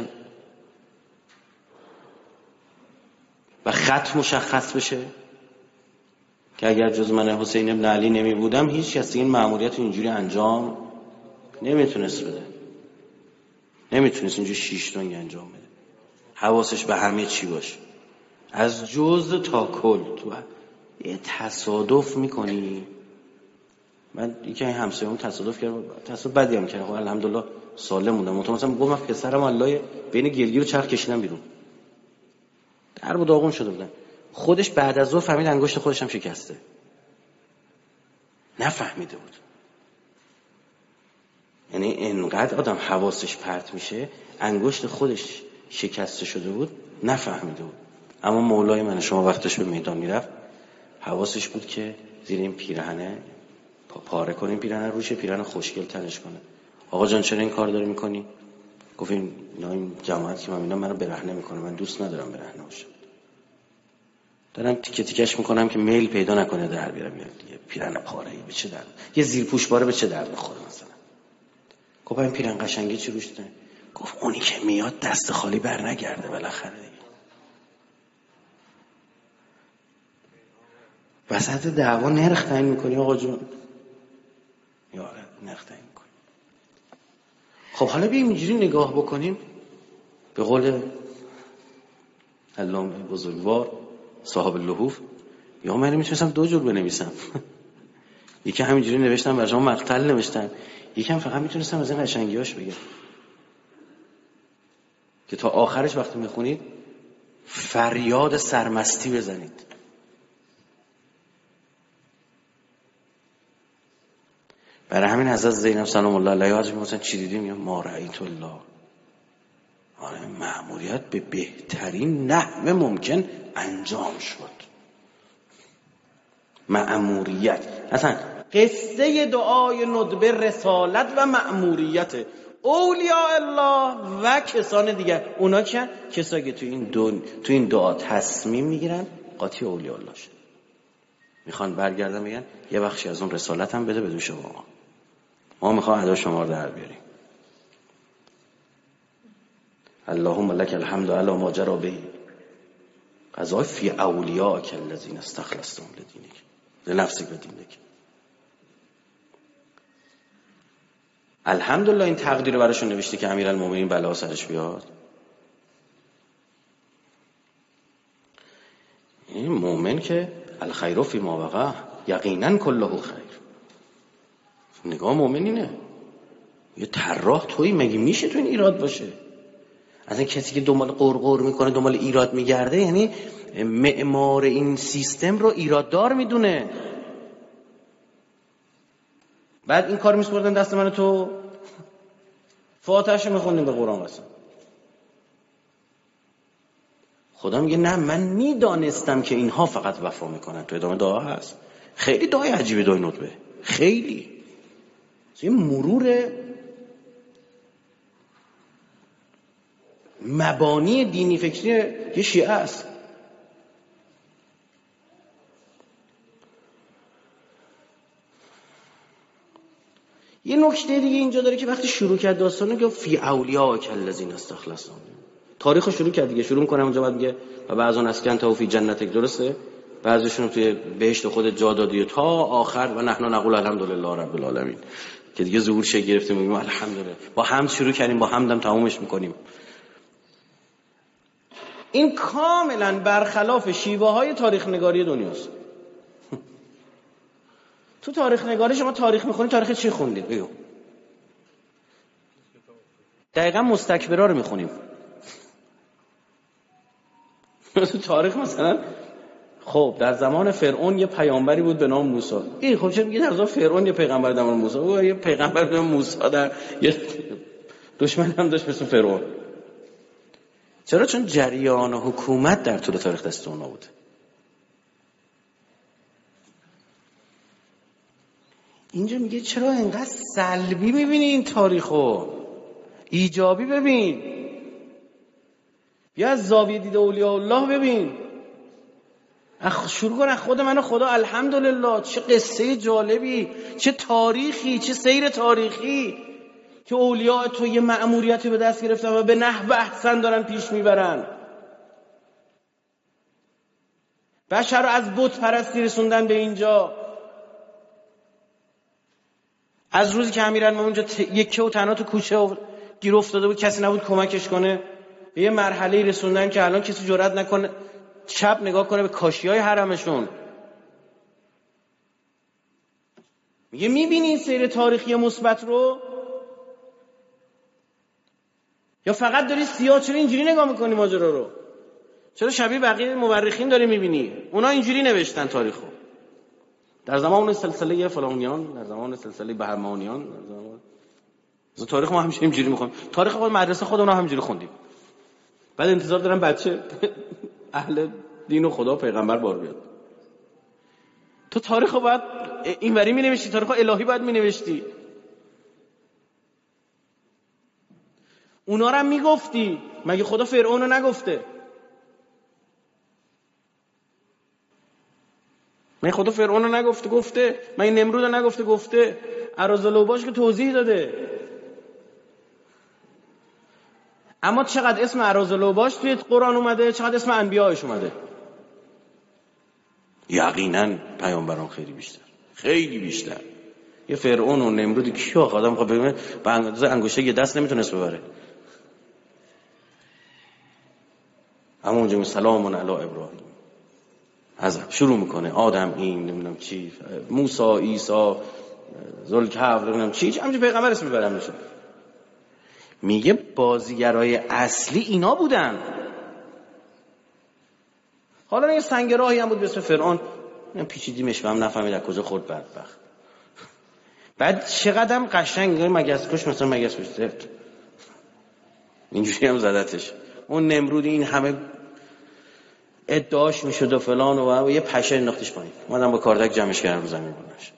و خط مشخص بشه که اگر جز من حسین ابن علی نمی بودم هیچ کسی این مأموریت اینجوری انجام نمیتونست بده، نمیتونست اینجوری شیش تنگ انجام بده. حواسش به همه چی باشه، از جزء تا کل. تو یه تصادف میکنی. من یکی این همسایه‌مون تصادف کردم، تصادف بدی هم کردم، خب الحمدلله سالم موندم. مثلا گفتم من پسرم الله بین گلگیر و چرخ کشیدم بیرون، درب و داغون شده بودن. خودش بعد از ظهر فهمید انگشت خودش هم شکسته، نفهمیده بود. یعنی انقدر آدم حواسش پرت میشه، انگشت خودش شکسته شده بود نفهمیده بود. اما مولای من شما وقتش به میدان میرفت حواسش بود که زیر این پیرهنه پاره کنه، این پیرهنه روشه، پیرهن خوشگل تنش کنه. آقا جان چرا این کار داری میکنی؟ گفت این این جماعت که من اینا منو برهنه میکنه، من دوست ندارم برهنه باشم، دارم تیکه تیکش میکنم که میل پیدا نکنه در بیارم. یه پیرهن پاره ای به چه درد، یه زیر پوش باره به چه درد میخوره مثلا. گفت این پیرهن قشنگی چی روش داره؟ گفت اونی که میاد دست خالی بر نگرده بالاخره دیگه. وسط دعوا نرخ تعیین میکنی آقا جون، یا نرخ تعیین میکنی. خب حالا بیایم اینجوری نگاه بکنیم، به قول علامه بزرگوار صاحب اللحوف، یا من میتونستم دو جور بنویسم یکی همینجوری نوشتم برای شما مقتل نوشتم، یکی هم فقط میتونستم از این قشنگیاش بگم که تا آخرش وقتی میخونید فریاد سرمستی بزنید. برای همین حضرت زینب سلام الله علیها ازش میگفتن چی دیدیم؟ یا ما رأیت الله. آره، مأموریت به بهترین نحو ممکن انجام شد. مأموریت اصلا قصه دعای ندبه رسالت و مأموریت اولیاء الله و کسان دیگر. اونا که کسایی که تو این دو تو این دعا تصمیم میگیرن قاطی اولیاء الله شد، میخوان برگردن میگن یه بخشی از اون رسالت هم بده بدون شما، ما میخوام ادا شما رو در بیاریم. اللهم لك الحمد على ما جرى به قضاء فی اولیاءک الذین استخلصتهم لدینک لنفسک و دینک. الحمدلله این تقدیر رو براشون نوشته که امیرالمومنین بلا سرش بیاد. این مومن که الخیر فی ما وقع یقینا کله خیر. نگاه مومن اینه. یه طراح تویی، مگه میشه تو این ایراد باشه؟ از این کسی که دنبال قرقر میکنه، دنبال ایراد میگرده، یعنی معمار این سیستم رو ایراددار میدونه. بعد این کار میسپردن دست من، تو فاتحه‌اش میخوندیم به قرآن قسم. خدا میگه نه، من میدانستم که اینها فقط وفا میکنن. تو ادامه دعا هست. خیلی دعای عجیبه دعای ندبه، خیلی یه مرور مبانی دینی فکری یه شیعه است. یه نکته دیگه اینجا داره که وقتی شروع کرد داستانو که فی اولیاءک الذین استخلصتهم، تاریخو شروع کرد دیگه. شروع می‌کنه اونجا بعد میگه و بعضون اسکن تا فی جنتک، درسته؟ بعضیشون توی بهشت خود جا دادی تا آخر و نحن نقول الحمدلله رب العالمین، که دیگه ظهور شه گرفتیم میگیم الحمدلله. با حمد شروع کردیم، با حمدم تمومش می‌کنیم. این کاملا برخلاف شیوه های تاریخ نگاری دنیاست. تو تاریخ نگاری شما تاریخ میخونید، تاریخ چی خوندید؟ بگو. دقیقا مستکبرا رو میخونیم. تو تاریخ مثلا خب در زمان فرعون یه پیامبری بود به نام موسی. این خب چه میگه در زمان فرعون یه پیغمبر در نام موسی؟ او یه پیغمبر به نام موسی در یه دشمن هم داشت مثل فرعون. چرا؟ چون جریان حکومت در طول تاریخ دست اونا بود. اینجا میگه چرا اینقدر سلبی میبینی این تاریخو؟ ایجابی ببین. بیا از زاویه دید اولیاء الله ببین. اخ شروع کن خود من و خدا. الحمدلله چه قصه جالبی، چه تاریخی، چه سیر تاریخی که اولیاء تو یه مأموریتی به دست گرفتن و به نحو احسن دارن پیش میبرن. بشر رو از بت پرستی رسوندن به اینجا. از روزی که امیرالمومنین اونجا ت... یکی و تنها تو کوچه و گیر افتاده بود، کسی نبود کمکش کنه، به یه مرحله رسوندن که الان کسی جرئت نکنه چپ نگاه کنه به کاشیای حرمشون. میگه میبینی این سیر تاریخی مثبت رو یا فقط داری سیاه؟ چرا اینجوری نگاه میکنی ماجرا رو؟ چرا شبیه بقیه مورخین داری میبینی؟ اونا اینجوری نوشتن تاریخو. در زمان سلسله فلانیان، در زمان سلسله بهمانیان، در زمان از تاریخ ما همیشه اینجوری میخونیم. تاریخ خود مدرسه خودمون همینجوری خوندیم. بعد انتظار دارم بچه اهل دین و خدا و پیغمبر بار بیاد. تو تاریخو باید اینوری مینوشتی، تاریخو الهی باید مینوشتی. اونا رو هم میگفتی. مگه خدا فرعون رو نگفته؟ مگه خدا فرعون رو نگفته؟ گفته. مگه نمرود رو نگفته؟ گفته. اراذلوباش که توضیح داده. اما چقدر اسم اراذلوباش توی قرآن اومده، چقدر اسم انبیایش اومده؟ یقینا پیامبران خیلی بیشتر، خیلی بیشتر. یه فرعون و نمرود کیو آدم خب ببینه به اندازه انگشته یه دست نمیتونست ببره. اما اونجا سلام علی ابراهیم از شروع میکنه آدم این نمیدونم چی، موسی، عیسی، ذوالکفل نمیدونم چی، همینجوری پیغمبر اسم میبرن میشه. میگه بازیگرای اصلی اینا بودن. حالا یه سنگ راهی هم بود به اسم فرعون، پیچیدیمش و هم نفهمید از کجا خورد بدبخت. بعد چقدرم قشنگ مگس کش مثلا مگس کش زفت اینجوری هم زدتش. اون نمرود این همه ادعاش میشد و فلان و, و یه پشه انداختش پایین. اومدم با کاردک جمعش کردم رو زمین بونش.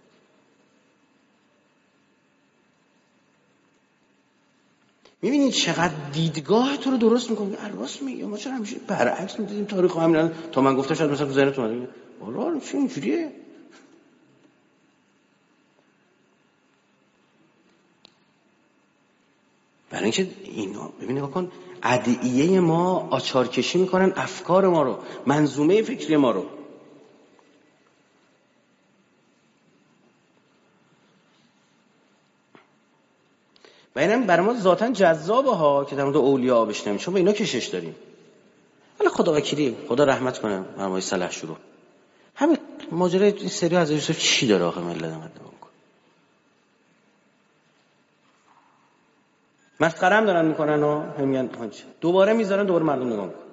میبینید چقدر دیدگاه تو رو درست میکنه. راست میگه. ما چرا همیشه برعکس میدیدیم تاریخ رو؟ همین تا من گفتم شاید مثلا تو ذهنتون اومد والا چه اینجوریه. برای اینکه اینا ببینید بکن ادعیه ما آچار کشی میکنن افکار ما رو، منظومه فکری ما رو. و اینم برای ما ذاتاً جذابه ها که در مورد اولیاء بشنویم، چون با اینا کشش داریم. حالا خدا وکیلی، خدا رحمت کنه مرمای صلح شروع. همین ماجرای این سری از یوسف چی داره آخه ملت نگاه میکنه؟ مسخره هم دارن میکنن ها، هم میگن دوباره میذارن دوباره مردم نگاه میکنن.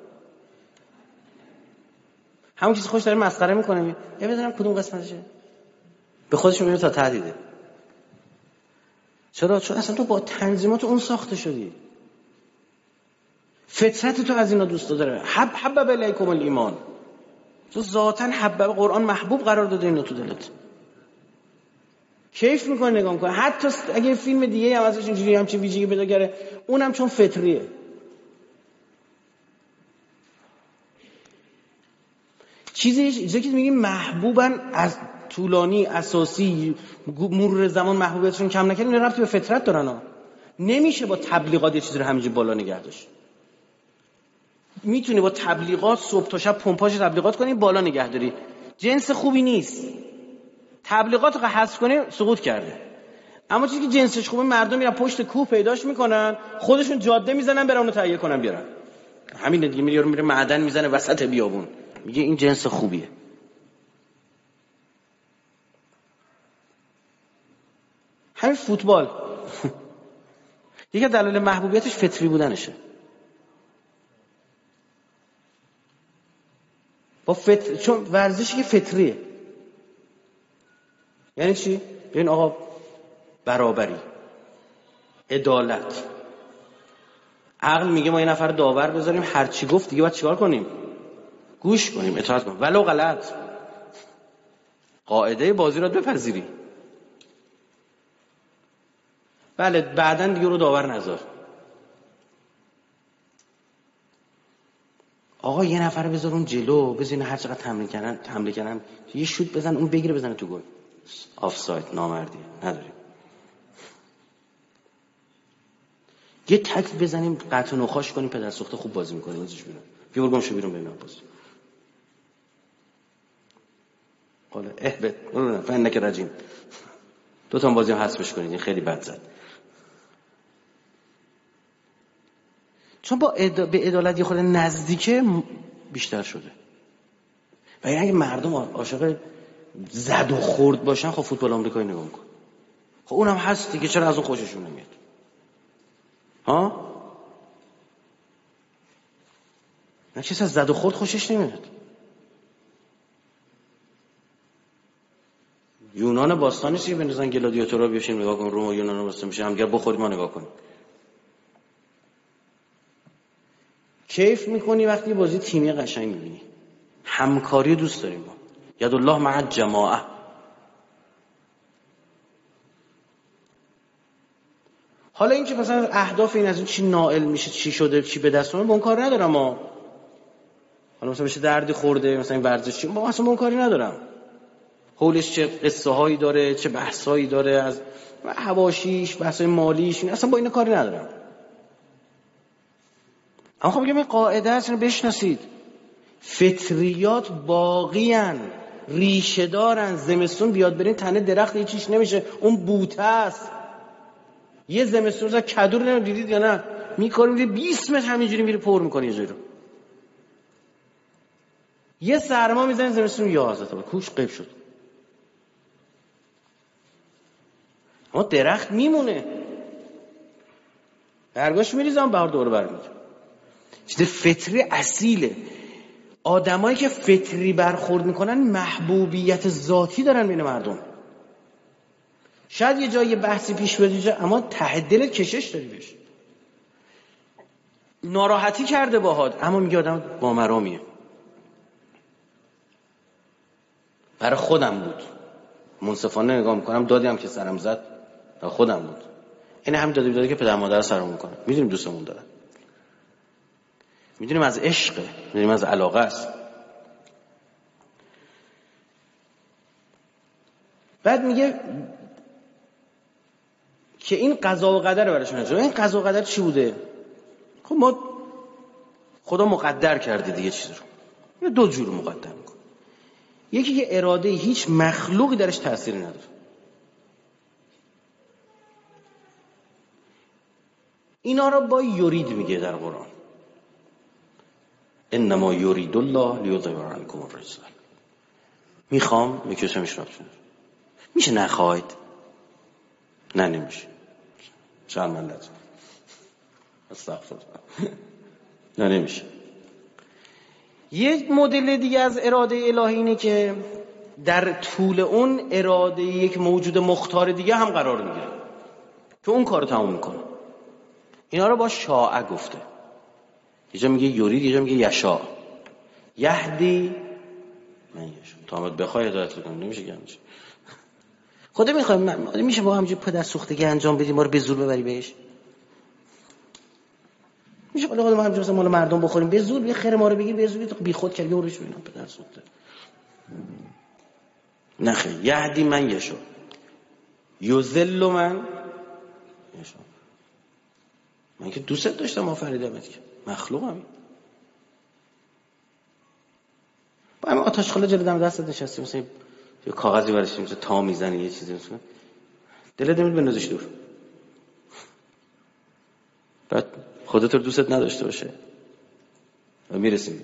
همون کسی خوش داره مسخره میکنه، یا بدونم کدوم قسمتشه به خودش میبینه تا تهدیده. چرا؟ چون اصلا تو با تنظیمات اون ساخته شدی. فطرت تو از اینا دوست داره. حب حبب الیکم الایمان. تو ذاتاً حبب قرآن محبوب قرار داده اینو تو دلت. کیف میکنه نگاه میکنه. حتی اگه فیلم دیگه هم ازش اینجوری همچین ویژگی پیدا کنه، اونم چون فطریه. چیزی چیزی که میگیم محبوبن از طولانی اساسی مرور زمان محبوبیتشون کم نکنه، اینا ربطی به فطرت دارن ها. نمیشه با تبلیغات یه چیزی رو همینجوری بالا نگه داشت. میتونی با تبلیغات صبح تا شب پمپاژ تبلیغات کنی بالا نگه داری. جنس خوبی نیست. تبلیغات رو حذف کنی سقوط کرده. اما چیزی که جنسش خوبه مردم میرن پشت کوه پیداش میکنن، خودشون جاده میزنن برن اونو تهیه کنن بیارن. همین دیگه میره میره معدن میزنه وسط بیابون. میگه این جنس خوبیه. همین فوتبال دیگه دلیل محبوبیتش فطری بودنشه. با فطر... چون ورزشی که فطریه. یعنی چی؟ ببین آقا، برابری، عدالت. عقل میگه ما یه نفر داور بذاریم هر چی گفت دیگه باید چیکار کنیم؟ گوش کنیم، اطاعت کنیم ولو غلط. قاعده بازی رو بپذیری. بله بعدن دیگه رو داور نذار. آقا یه نفر بذار اون جلو، بزین هر چقدر حمله کردن حمله کردن یه شوت بزن اون بگیره بزنه تو گل. آفساید نامردی نداریم. یه تکل بزنیم قطع و نخاش کنیم پدر سوخته خوب بازی میکنه اینجوش بیرون. بیا برگم شو بیرون ببینم بازی. قال اهبط اون فنک رجیم. دو تا بازی هم حذفش کنید این خیلی بد زد. چون با ادا... به عدالت یه خورده نزدیکه بیشتر شده. و اگه مردم عاشق زد و خورد باشن خب فوتبال آمریکایی نگاه میکن. خب اونم هست دیگه، چرا از اون خوششون نمیاد؟ ها؟ نه کسی از زد و خورد خوشش نمیاد. یونان باستانی چیه بندازن گلادیاتورا بیاشیم نگاه کن، روم و یونان باستان میشه همگر بخورید ما نگاه کنیم. کیف میکنی وقتی بازی تیمی قشنگ میبینی. همکاری دوست داریم ما. یدالله مع الجماعه. حالا این که مثلا اهداف این از این چی نائل میشه، چی شده، چی به دست اومده، با اون کار ندارم ما. حالا مثلا بشه دردی خورده مثلا این ورزش چی، با اصلا با اون کاری ندارم. حولش چه قصه هایی داره، چه بحث هایی داره، از حواشیش، بحث های مالیش، اصلا با اینا کاری ندارم. اما خب بگم این قاعده است، اینو بشناسید. فطریات باقیان، ریشه دارن. زمستون بیاد برین تنه درخت یه چیش نمیشه، اون بوته است. یه زمستون روزا کدو رو نمیدیدید یا نه؟ میکاریم دیگه بیست متر همینجوری میره پر میکنه یه جایی رو. یه سرما میزنه زمستون یازده تا کوش قیب شد. اما درخت میمونه. برگاش میریزم بهار دوباره برمیاد. چیز فطری اصیله. آدمایی که فطری برخورد میکنن محبوبیت ذاتی دارن بین مردم. شاید یه جایی بحثی پیش بیاد اما ته دلت کشش داری بهش. ناراحتی کرده باهات اما میگه آدم با مرامیه. برای خودم بود. منصفانه نگاه میکنم دادیم که سرم زد برای خودم بود. این هم دادی دادی که پدر مادر سرم میکنه. میدونیم دوستمون دارن. میدونیم از عشقه، میدونیم از علاقه است. بعد میگه که این قضا و قدر براشون نجا. این قضا و قدر چی بوده؟ خب ما خدا مقدر کرده دیگه چیز رو. دو جور مقدر میکنه. یکی که اراده هیچ مخلوقی درش تأثیر نداره. اینا رو با یرید میگه در قرآن. انما یرید الله لیذهب عنکم الرجس. میخوام میکشم میشرابتون. میشه نخواید؟ نه نمیشه. شرمندت. استغفر الله. نه نمیشه. یک مدل دیگه از اراده الهی اینه که در طول اون اراده یک موجود مختار دیگه هم قرار میگیره که اون کارو تموم میکنه. اینا رو با شاء گفته. یه جا میگه یرید، یه جا میگه یشاء. یهدی من یشاء. تا امت بخوای هدایت کنه نمیشه که همیشه. خدا میخواد میشه با همینجوری پدر سوختگی انجام بدیم ما رو به زور ببری بهش؟ میشه خدا خدا ما همینجوری مال مردم بخوریم به زور، یه خیر ما رو بگیر به زور بی خود کرد یورش ببینم پدر سوخته. نه خیر. یهدی من یشاء. یذل من یشاء. من که دوست داشتم آفریدمت که مخلوقم. با همین آتش خاله جلو دم دستت نشستی مثلا یه کاغذی برش میشه تا میزنی یه چیزی مثلا دلت نمیاد بندازیش دور. بعد خودت رو دوستت نداشته باشه و میرسیم.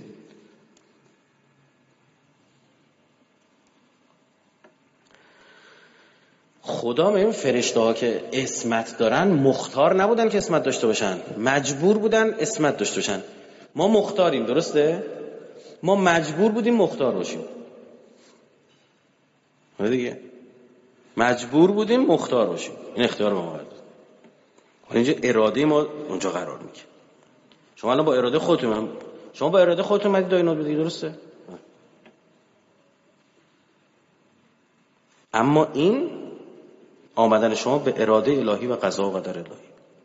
خدا میگه فرشته ها که اسمت دارن مختار نبودن که اسمت داشته باشن، مجبور بودن اسمت داشته باشن. ما مختاریم، درسته؟ ما مجبور بودیم مختار باشیم. دیگه مجبور بودیم مختار باشیم. این اختیار ما بود. اینجا اراده ما اونجا قرار میگیره. شما الان با اراده خودتون هم شما با اراده خودتون اومدید داینات بدید، درسته؟ اما این آمدن شما به اراده الهی و قضا و قدر الهی.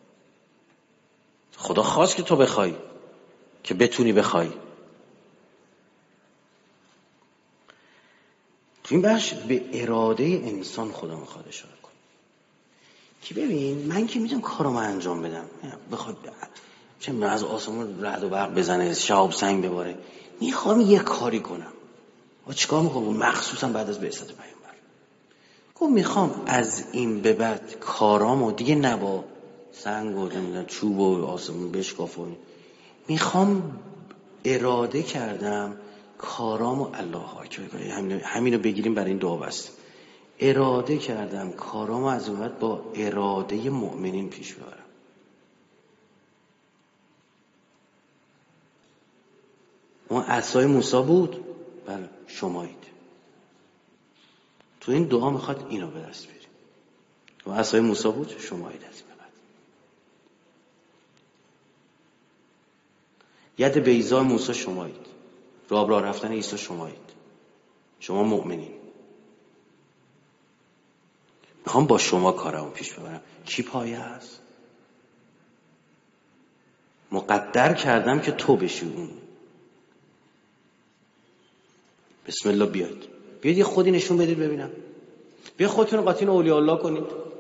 خدا خواست که تو بخوای، که بتونی بخوای. تو این بخش به اراده انسان خدا میخواد اشاره کنه که ببین من که میتونم کارامو انجام بدم، بخواد چه من از آسمون رعد و برق بزنه، شهاب سنگ بباره، میخوام یه کاری کنم. و چیکار میکنم؟ مخصوصا بعد از بعثت پیامبر گفت میخوام از این به بعد کارامو دیگه نبا سنگ و نمیدونم چوب و آسمون بشکافم، میخوام اراده کردم کارامو الله اکبر، همین همینو بگیریم برای این دعا بس. اراده کردم کارامو از این بعد با اراده مؤمنین پیش ببرم. اون عصای موسی بود، بله شمایید. تو این دعا میخواد اینو به دست بیاریم. و عصای موسی بود، شمایید از این بعد. ید بیضا موسی شمایید. راه راه رفتن عیسی شمایید. شما مؤمنین. میخوام با شما کارمو پیش ببرم. کی پایه هست؟ مقدر کردم که تو بشی اون. بسم الله بیاید. بیاید یه خودی نشون بدید ببینم. بیا خودتون قاطین اولیاء الله کنید.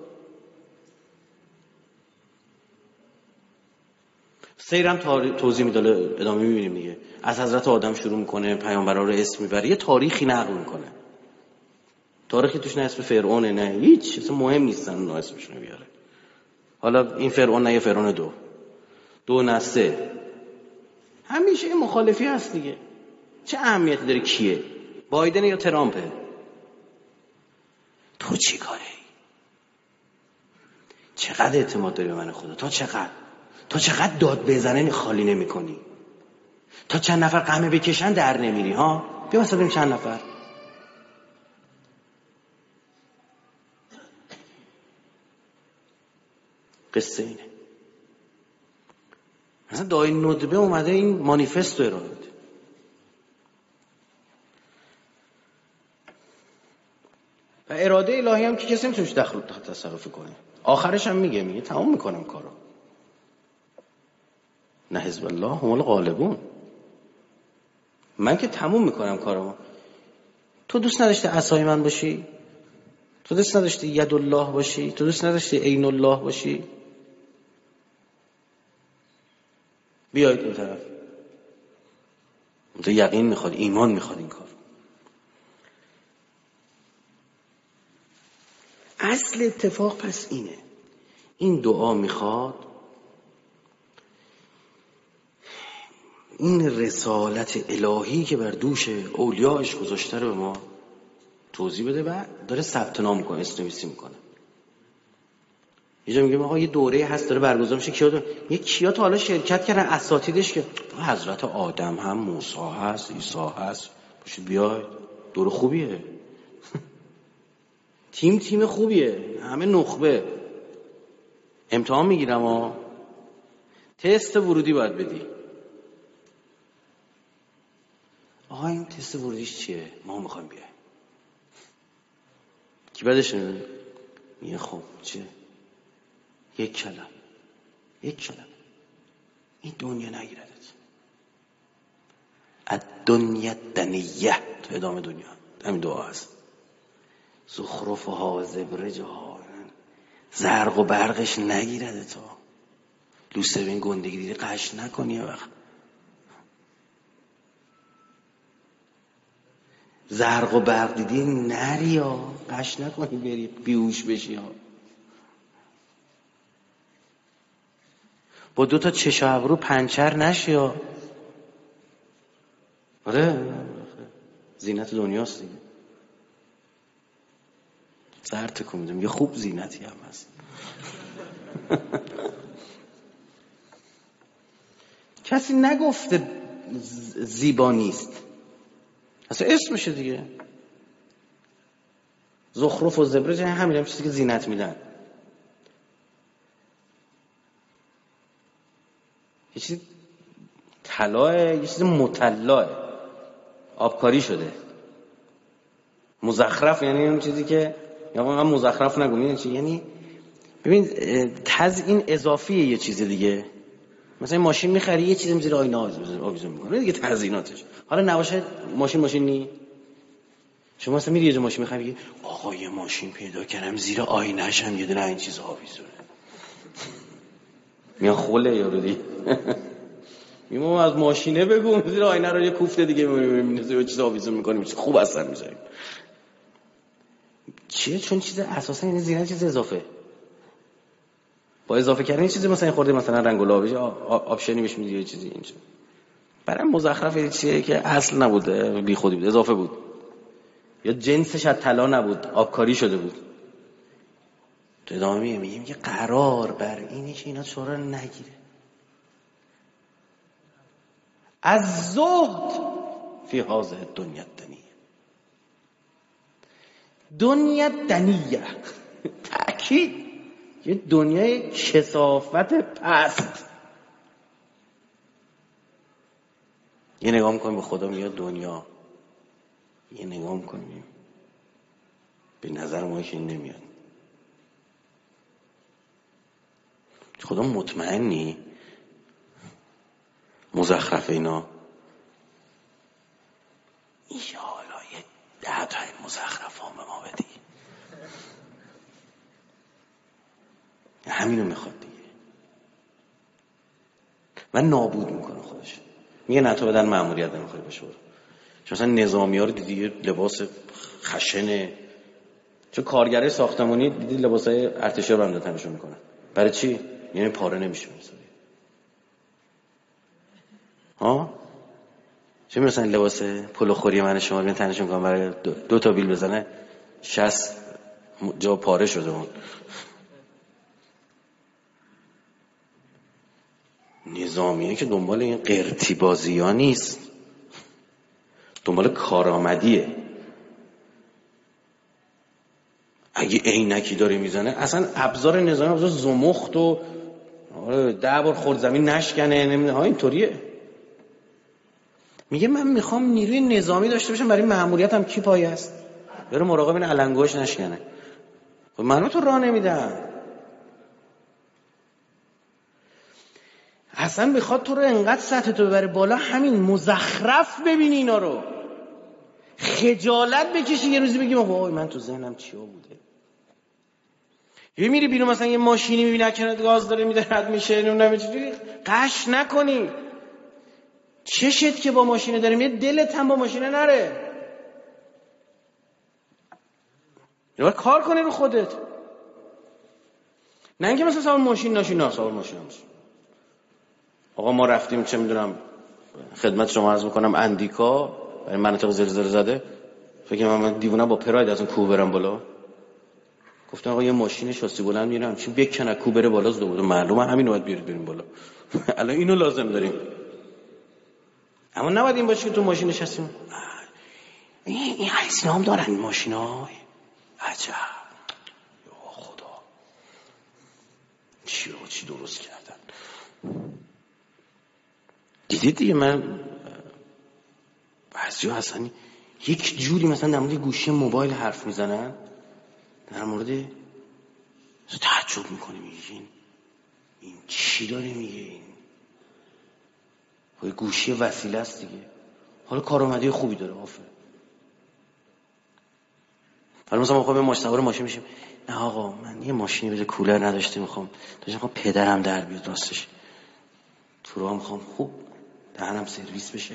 سیرم توضیح میده، ادامه میبینیم دیگه. از حضرت آدم شروع میکنه، پیامبرا رو اسم میبره، یه تاریخی نقل میکنه. تاریخی توش نه اسم فرعونه نه هیچ، اصلا مهم نیستن اون اسمشون رو بیاره. حالا این فرعون نه یه فرعون دو دو نه سه، همیشه مخالفی هست دیگه. چه اهمیتی داره کیه؟ بایدن یا ترامپه؟ تو چی کاره؟ چقدر اعتماد داری به من خدا؟ تا چقدر؟ تا چقدر داد بزنه خالی نمی کنی؟ تا چند نفر قمه بکشن در نمیری ها؟ بیا مثلا ببین چند نفر. قصه اینه. مثلا دای ندبه اومده این مانیفست رو ارائه بده. و اراده الهی هم که کسی نمیتونش دخل تصرف کنه. آخرش هم میگه میگه تمام میکنم کارو. نه حزب الله هم الغالبون. من که تموم میکنم کارو. تو دوست نداشتی عصای من باشی؟ تو دوست نداشتی ید الله باشی؟ تو دوست نداشتی عین الله باشی؟ بیایید این طرف. تو یقین میخواد، ایمان میخواد این کار. اصل اتفاق پس اینه. این دعا میخواد این رسالت الهی که بر دوش اولیاءش گذاشته رو به ما توضیح بده و داره ثبت نام میکنه، اسنویسی میکنه. یه جا میگه آقا یه دوره هست داره برگزار میشه، کیا داره؟ یه کیا تا حالا شرکت کردن اساتیدش که حضرت آدم هم موسی هست، عیسی هست، باشید بیاید. دوره خوبیه. تیم تیم خوبیه، همه نخبه. امتحان میگیرم ها، تست ورودی باید بدی. آقا این تست ورودیش چیه؟ ما میخوایم بیایم. کی بعدش میگه خب چیه؟ یک کلم یک کلم این دنیا نگیردت. الدنیا دنیه. تو ادامه دنیا همین دعا هست. زخرفها و زبرجها، زرق و برقش نگیرده. تا لوسه بین گندگی دیدی قش نکنی. وقت زرق و برق دیدی نری ها، قش نکنی بری بیهوش بشی ها. با دو تا چش و ابرو پنچر نشی ها. آره زینت دنیاست دیگه. سر تکون میدم یه خوب زینتی هم هست. کسی نگفته زیبا نیست. اصلا اسمشه دیگه. زخرف و زبرج همین هم چیزی که زینت میدن. یه چیزی طلاه، یه چیزی مطلعه، آبکاری شده. مزخرف یعنی اون چیزی که، یا من مزخرف نگم، یعنی چی؟ یعنی ببین تزیین اضافیه یه چیز دیگه. مثلا ماشین میخری یه چیزی زیر آینه آویزون میکنه دیگه، تزییناتش. حالا نباشه ماشین ماشین نی. شما مثلا میری یه ماشین میخری میگی آقا یه ماشین پیدا کردم زیر آینه‌اش هم یه دونه این چیز آویزونه. میان خوله یارو دیگه. میمون از ماشینه بگو زیر آینه رو یه کوفته دیگه میبینیم یه چیز آویزون میکنیم خوب اثر میذاریم. چیه؟ چون چیز اساسا یعنی زینت چیز اضافه. با اضافه کردن یه چیزی مثلا خورده مثلا رنگ و لابش آپشنی بهش میدی یه چیزی اینجا. برای مزخرف یه چیزی که اصل نبوده، بی خودی بود، اضافه بود. یا جنسش از طلا نبود، آبکاری شده بود. تو ادامه میگه میگه میگه قرار بر اینه که اینا چورا نگیره. از زهد فی هذه الدنیا الدنیه. دنیا دنیه. تأکید یه دنیای کثافت پست. یه نگاه میکنیم به خدا میاد دنیا، یه نگاه میکنیم به نظر ما که این نمیاد. خدا مطمئنی مزخرف اینا؟ ایشالا یه ده تا این مزخرف هم به ما بدی. همینو میخواد دیگه و نابود میکنه خودش. میگه نه تو بدن مأموریت نمیخوای بشه. چون مثلا نظامی ها رو دیدی لباس خشنه، چون کارگرای ساختمانی دیدی لباسای ارتشی رو بنده تنشون میکنن. برای چی؟ یعنی پاره نمیشه مثلا. ها چه مثلا لباس پلو خوری من شما رو تنشون میکنن برای دو, دو تا بیل بزنه شصت جا پاره شده. اون نظامیه که دنبال این قرتی بازی ها نیست، دنبال کارآمدیه. اگه عینکی داره میزنه اصلا ابزار نظامی ابزار زمخت و ده بار خورد زمین نشکنه، نمیدونم ها اینطوریه. میگه من میخوام نیروی نظامی داشته باشم برای مأموریتم کی پایه است؟ بره مراقب این علنگوش نشکنه. خب منو تو راه نمیدم. اصلا میخواد تو رو انقدر سطح تو ببره بالا همین مزخرف ببینی اینا رو، خجالت بکشی یه روزی بگیم وای من تو ذهنم چیا بوده. یه میری بیرون مثلا یه ماشینی میبینی کنار گاز داره میده رد میشه نمیدونم چجوری، قش نکنی. چشت که با ماشینه داره میاد دلت هم با ماشینه نره. یا کار کنی رو خودت. نه اینکه مثلا سوار ماشین ناشی، نه سوار ماشین ناشی. آقا ما رفتیم چه میدونم خدمت شما عرض میکنم اندیکا برای مناطق زلزله زده، فکر کنم من دیوونم با پراید از اون کوه برم بالا. گفتم آقا یه ماشین شاسی بلند میرم چی بکنه کوه بره بالا زده بود، معلومه همین باید بیارید بریم بالا. الان اینو لازم داریم. اما نباید این باشه که تو ماشین نشستیم این این هیچ نام دارن این ماشینا. عجب یا خدا چی رو چی درست کردن. دیدید دیگه من بعضی ها اصلا یک جوری مثلا در مورد گوشی موبایل حرف میزنن، در مورد تعجب میکنی میگه این این چی داره میگه، این خب گوشی وسیله است دیگه، حالا کارآمدی خوبی داره آفرین. حالا مثلا ما میخوایم ماشین سوار ماشین میشیم، نه آقا من یه ماشینی بده کولر نداشته میخوام داشتم میخوام پدرم در بیاد راستش تو رو میخوام خوب دهنم سرویس بشه.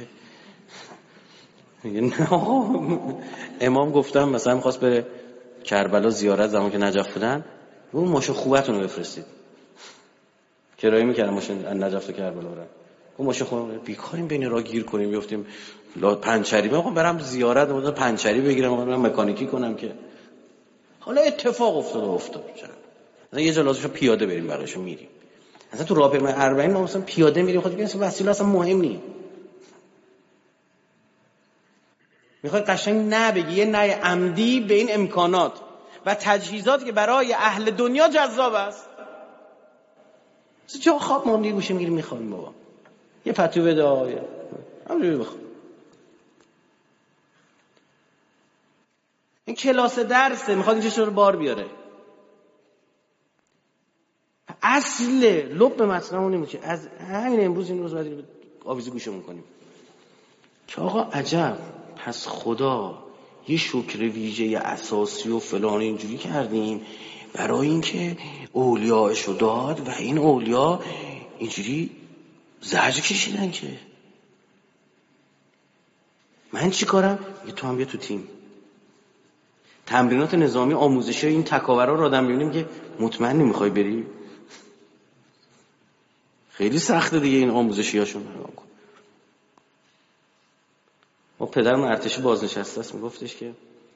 میگه نه آقا امام گفتم مثلا میخواست بره کربلا زیارت زمان که نجف بودن، اون ماشین خوبتون رو بفرستید. کرایه میکردم ماشین نجف تا کربلا برن، اون ماشین خوبم بیکاریم بین راه گیر کنیم بیافتیم پنچری. میگم برم زیارت مثلا پنچری بگیرم برم مکانیکی کنم که حالا اتفاق افتاد و افتاد. مثلا یه جلوشو پیاده بریم بقیه‌شو میریم. اصلا تو راهپیمایی اربعین ما مثلا پیاده میریم، خود میگه وسیله اصلا مهم نیست. میخوای قشنگ نه بگی، یه نه عمدی به این امکانات و تجهیزات که برای اهل دنیا جذاب است. جا خواب موندی گوشه میگیری میخوام بابا یه پتو بده آقا همونجوری بخوام. این کلاس درسه، میخواد اینجا شروع بار بیاره. اصل لب مطلبمون اینه که از همین امروز این روز باید آویزی گوشمون کنیم که آقا عجب، پس خدا یه شکر ویژه اساسی و فلان اینجوری کردیم برای اینکه اولیاءشو داد و این اولیاء اینجوری زجر کشیدن که من چی کارم؟ یه تو هم بیا تو تیم. تمرینات نظامی آموزشی این تکاورا رو آدم ببینیم که مطمئنی میخوای بری؟ خیلی سخته دیگه این آموزشی هاشون. ما پدرم ارتشی بازنشسته است، میگفتش که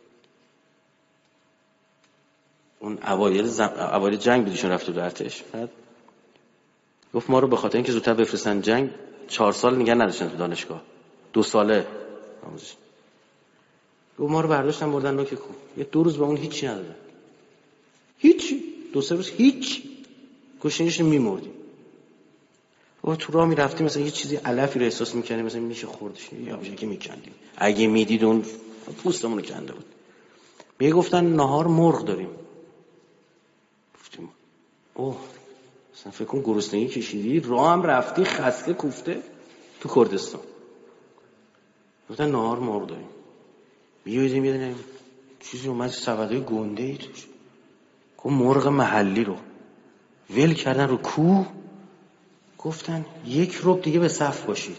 اون اوایل زم... اوایل جنگ بودیشون رفته دو ارتش، بعد گفت ما رو به خاطر اینکه زودتر بفرستن جنگ چهار سال نگه نداشتن تو دانشگاه، دو ساله آموزش. گفت ما رو برداشتن بردن نوک کو، یه دو روز با اون هیچی ندادن، هیچی، دو سه روز هیچ، گوشنگیش میمردیم. و تو راه میرفتیم مثلا یه چیزی علفی رو احساس میکنیم مثلا میشه خوردش، یا میشه که میکندیم، اگه میدید اون پوستمون رو کنده بود. میگفتن نهار مرغ داریم، گفتیم اوه مثلا فکر کن گرسنگی کشیدی راه هم رفتی خسته کوفته تو کردستان. گفتن نهار مرغ داریم، بیایید میدونیم چیزی اومد سبدای گنده ای توش، گفت مرغ محلی رو ول کردن رو کوه، گفتن یک ربع دیگه به صف باشید،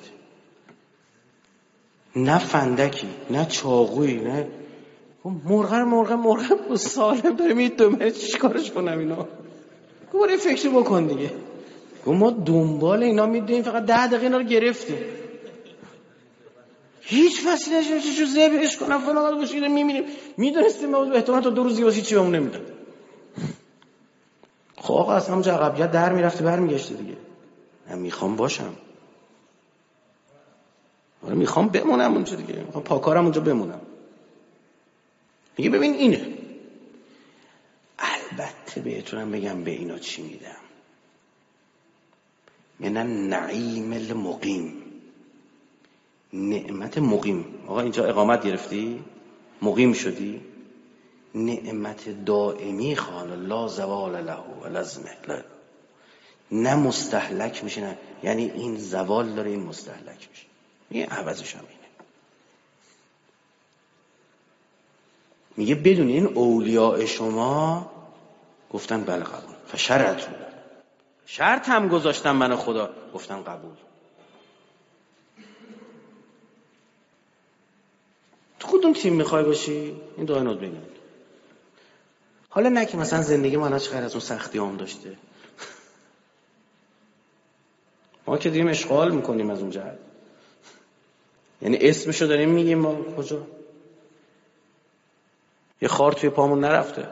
نه فندکی نه چاقویی نه مرغ مرغ مرغ سالم داریم این دومه چی کارش کنم اینا. گفت برای فکر بکن دیگه. گفت ما دنبال اینا میدونیم فقط ده دقیقه اینا رو گرفتیم، هیچ وسیله نشه چو ذبحش کنم فلان باشه اینو میمیریم. میدونستیم ما احتمالاً تا دو روز دیگه چی بهمون نمیداد. خب آقا اصلا اونجا عقبیت در میرفته برمیگشته دیگه. من میخوام باشم، آره میخوام بمونم اونجا دیگه، میخوام پاکارم اونجا بمونم. میگه ببین اینه، البته بهتونم بگم به اینا چی میدم، من النعیم المقیم، نعمت مقیم. آقا اینجا اقامت گرفتی مقیم شدی، نعمت دائمی خال لا زوال له و لازمه، نه مستهلک میشه، نه یعنی این زوال داره این مستهلک میشه، میگه عوضش هم اینه. میگه بدون این اولیاء شما گفتن بله قبول، فشرطوا، شرط هم گذاشتن من خدا، گفتن قبول. تو کدوم تیم میخوای باشی؟ این دو نوت بگم. حالا نه که مثلا زندگی ما چه خیر از اون سختی هم داشته، ما که داریم اشغال میکنیم از اون جهت، یعنی اسمشو داریم میگیم ما کجا یه خار توی پامون نرفته.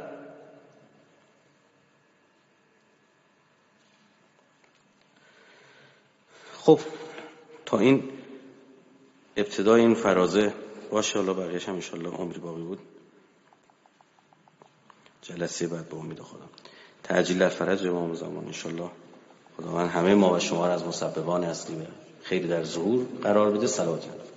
خب تا این ابتدای این فرازه باشه، حالا بقیه‌اش هم ان شاء الله عمری باقی بود. جلسه بعد با امید خدا تعجیل در فرج امام زمان ان شاء الله خداوند همه ما و شما را از مسببان اصلی خیر در ظهور قرار بده. صلوات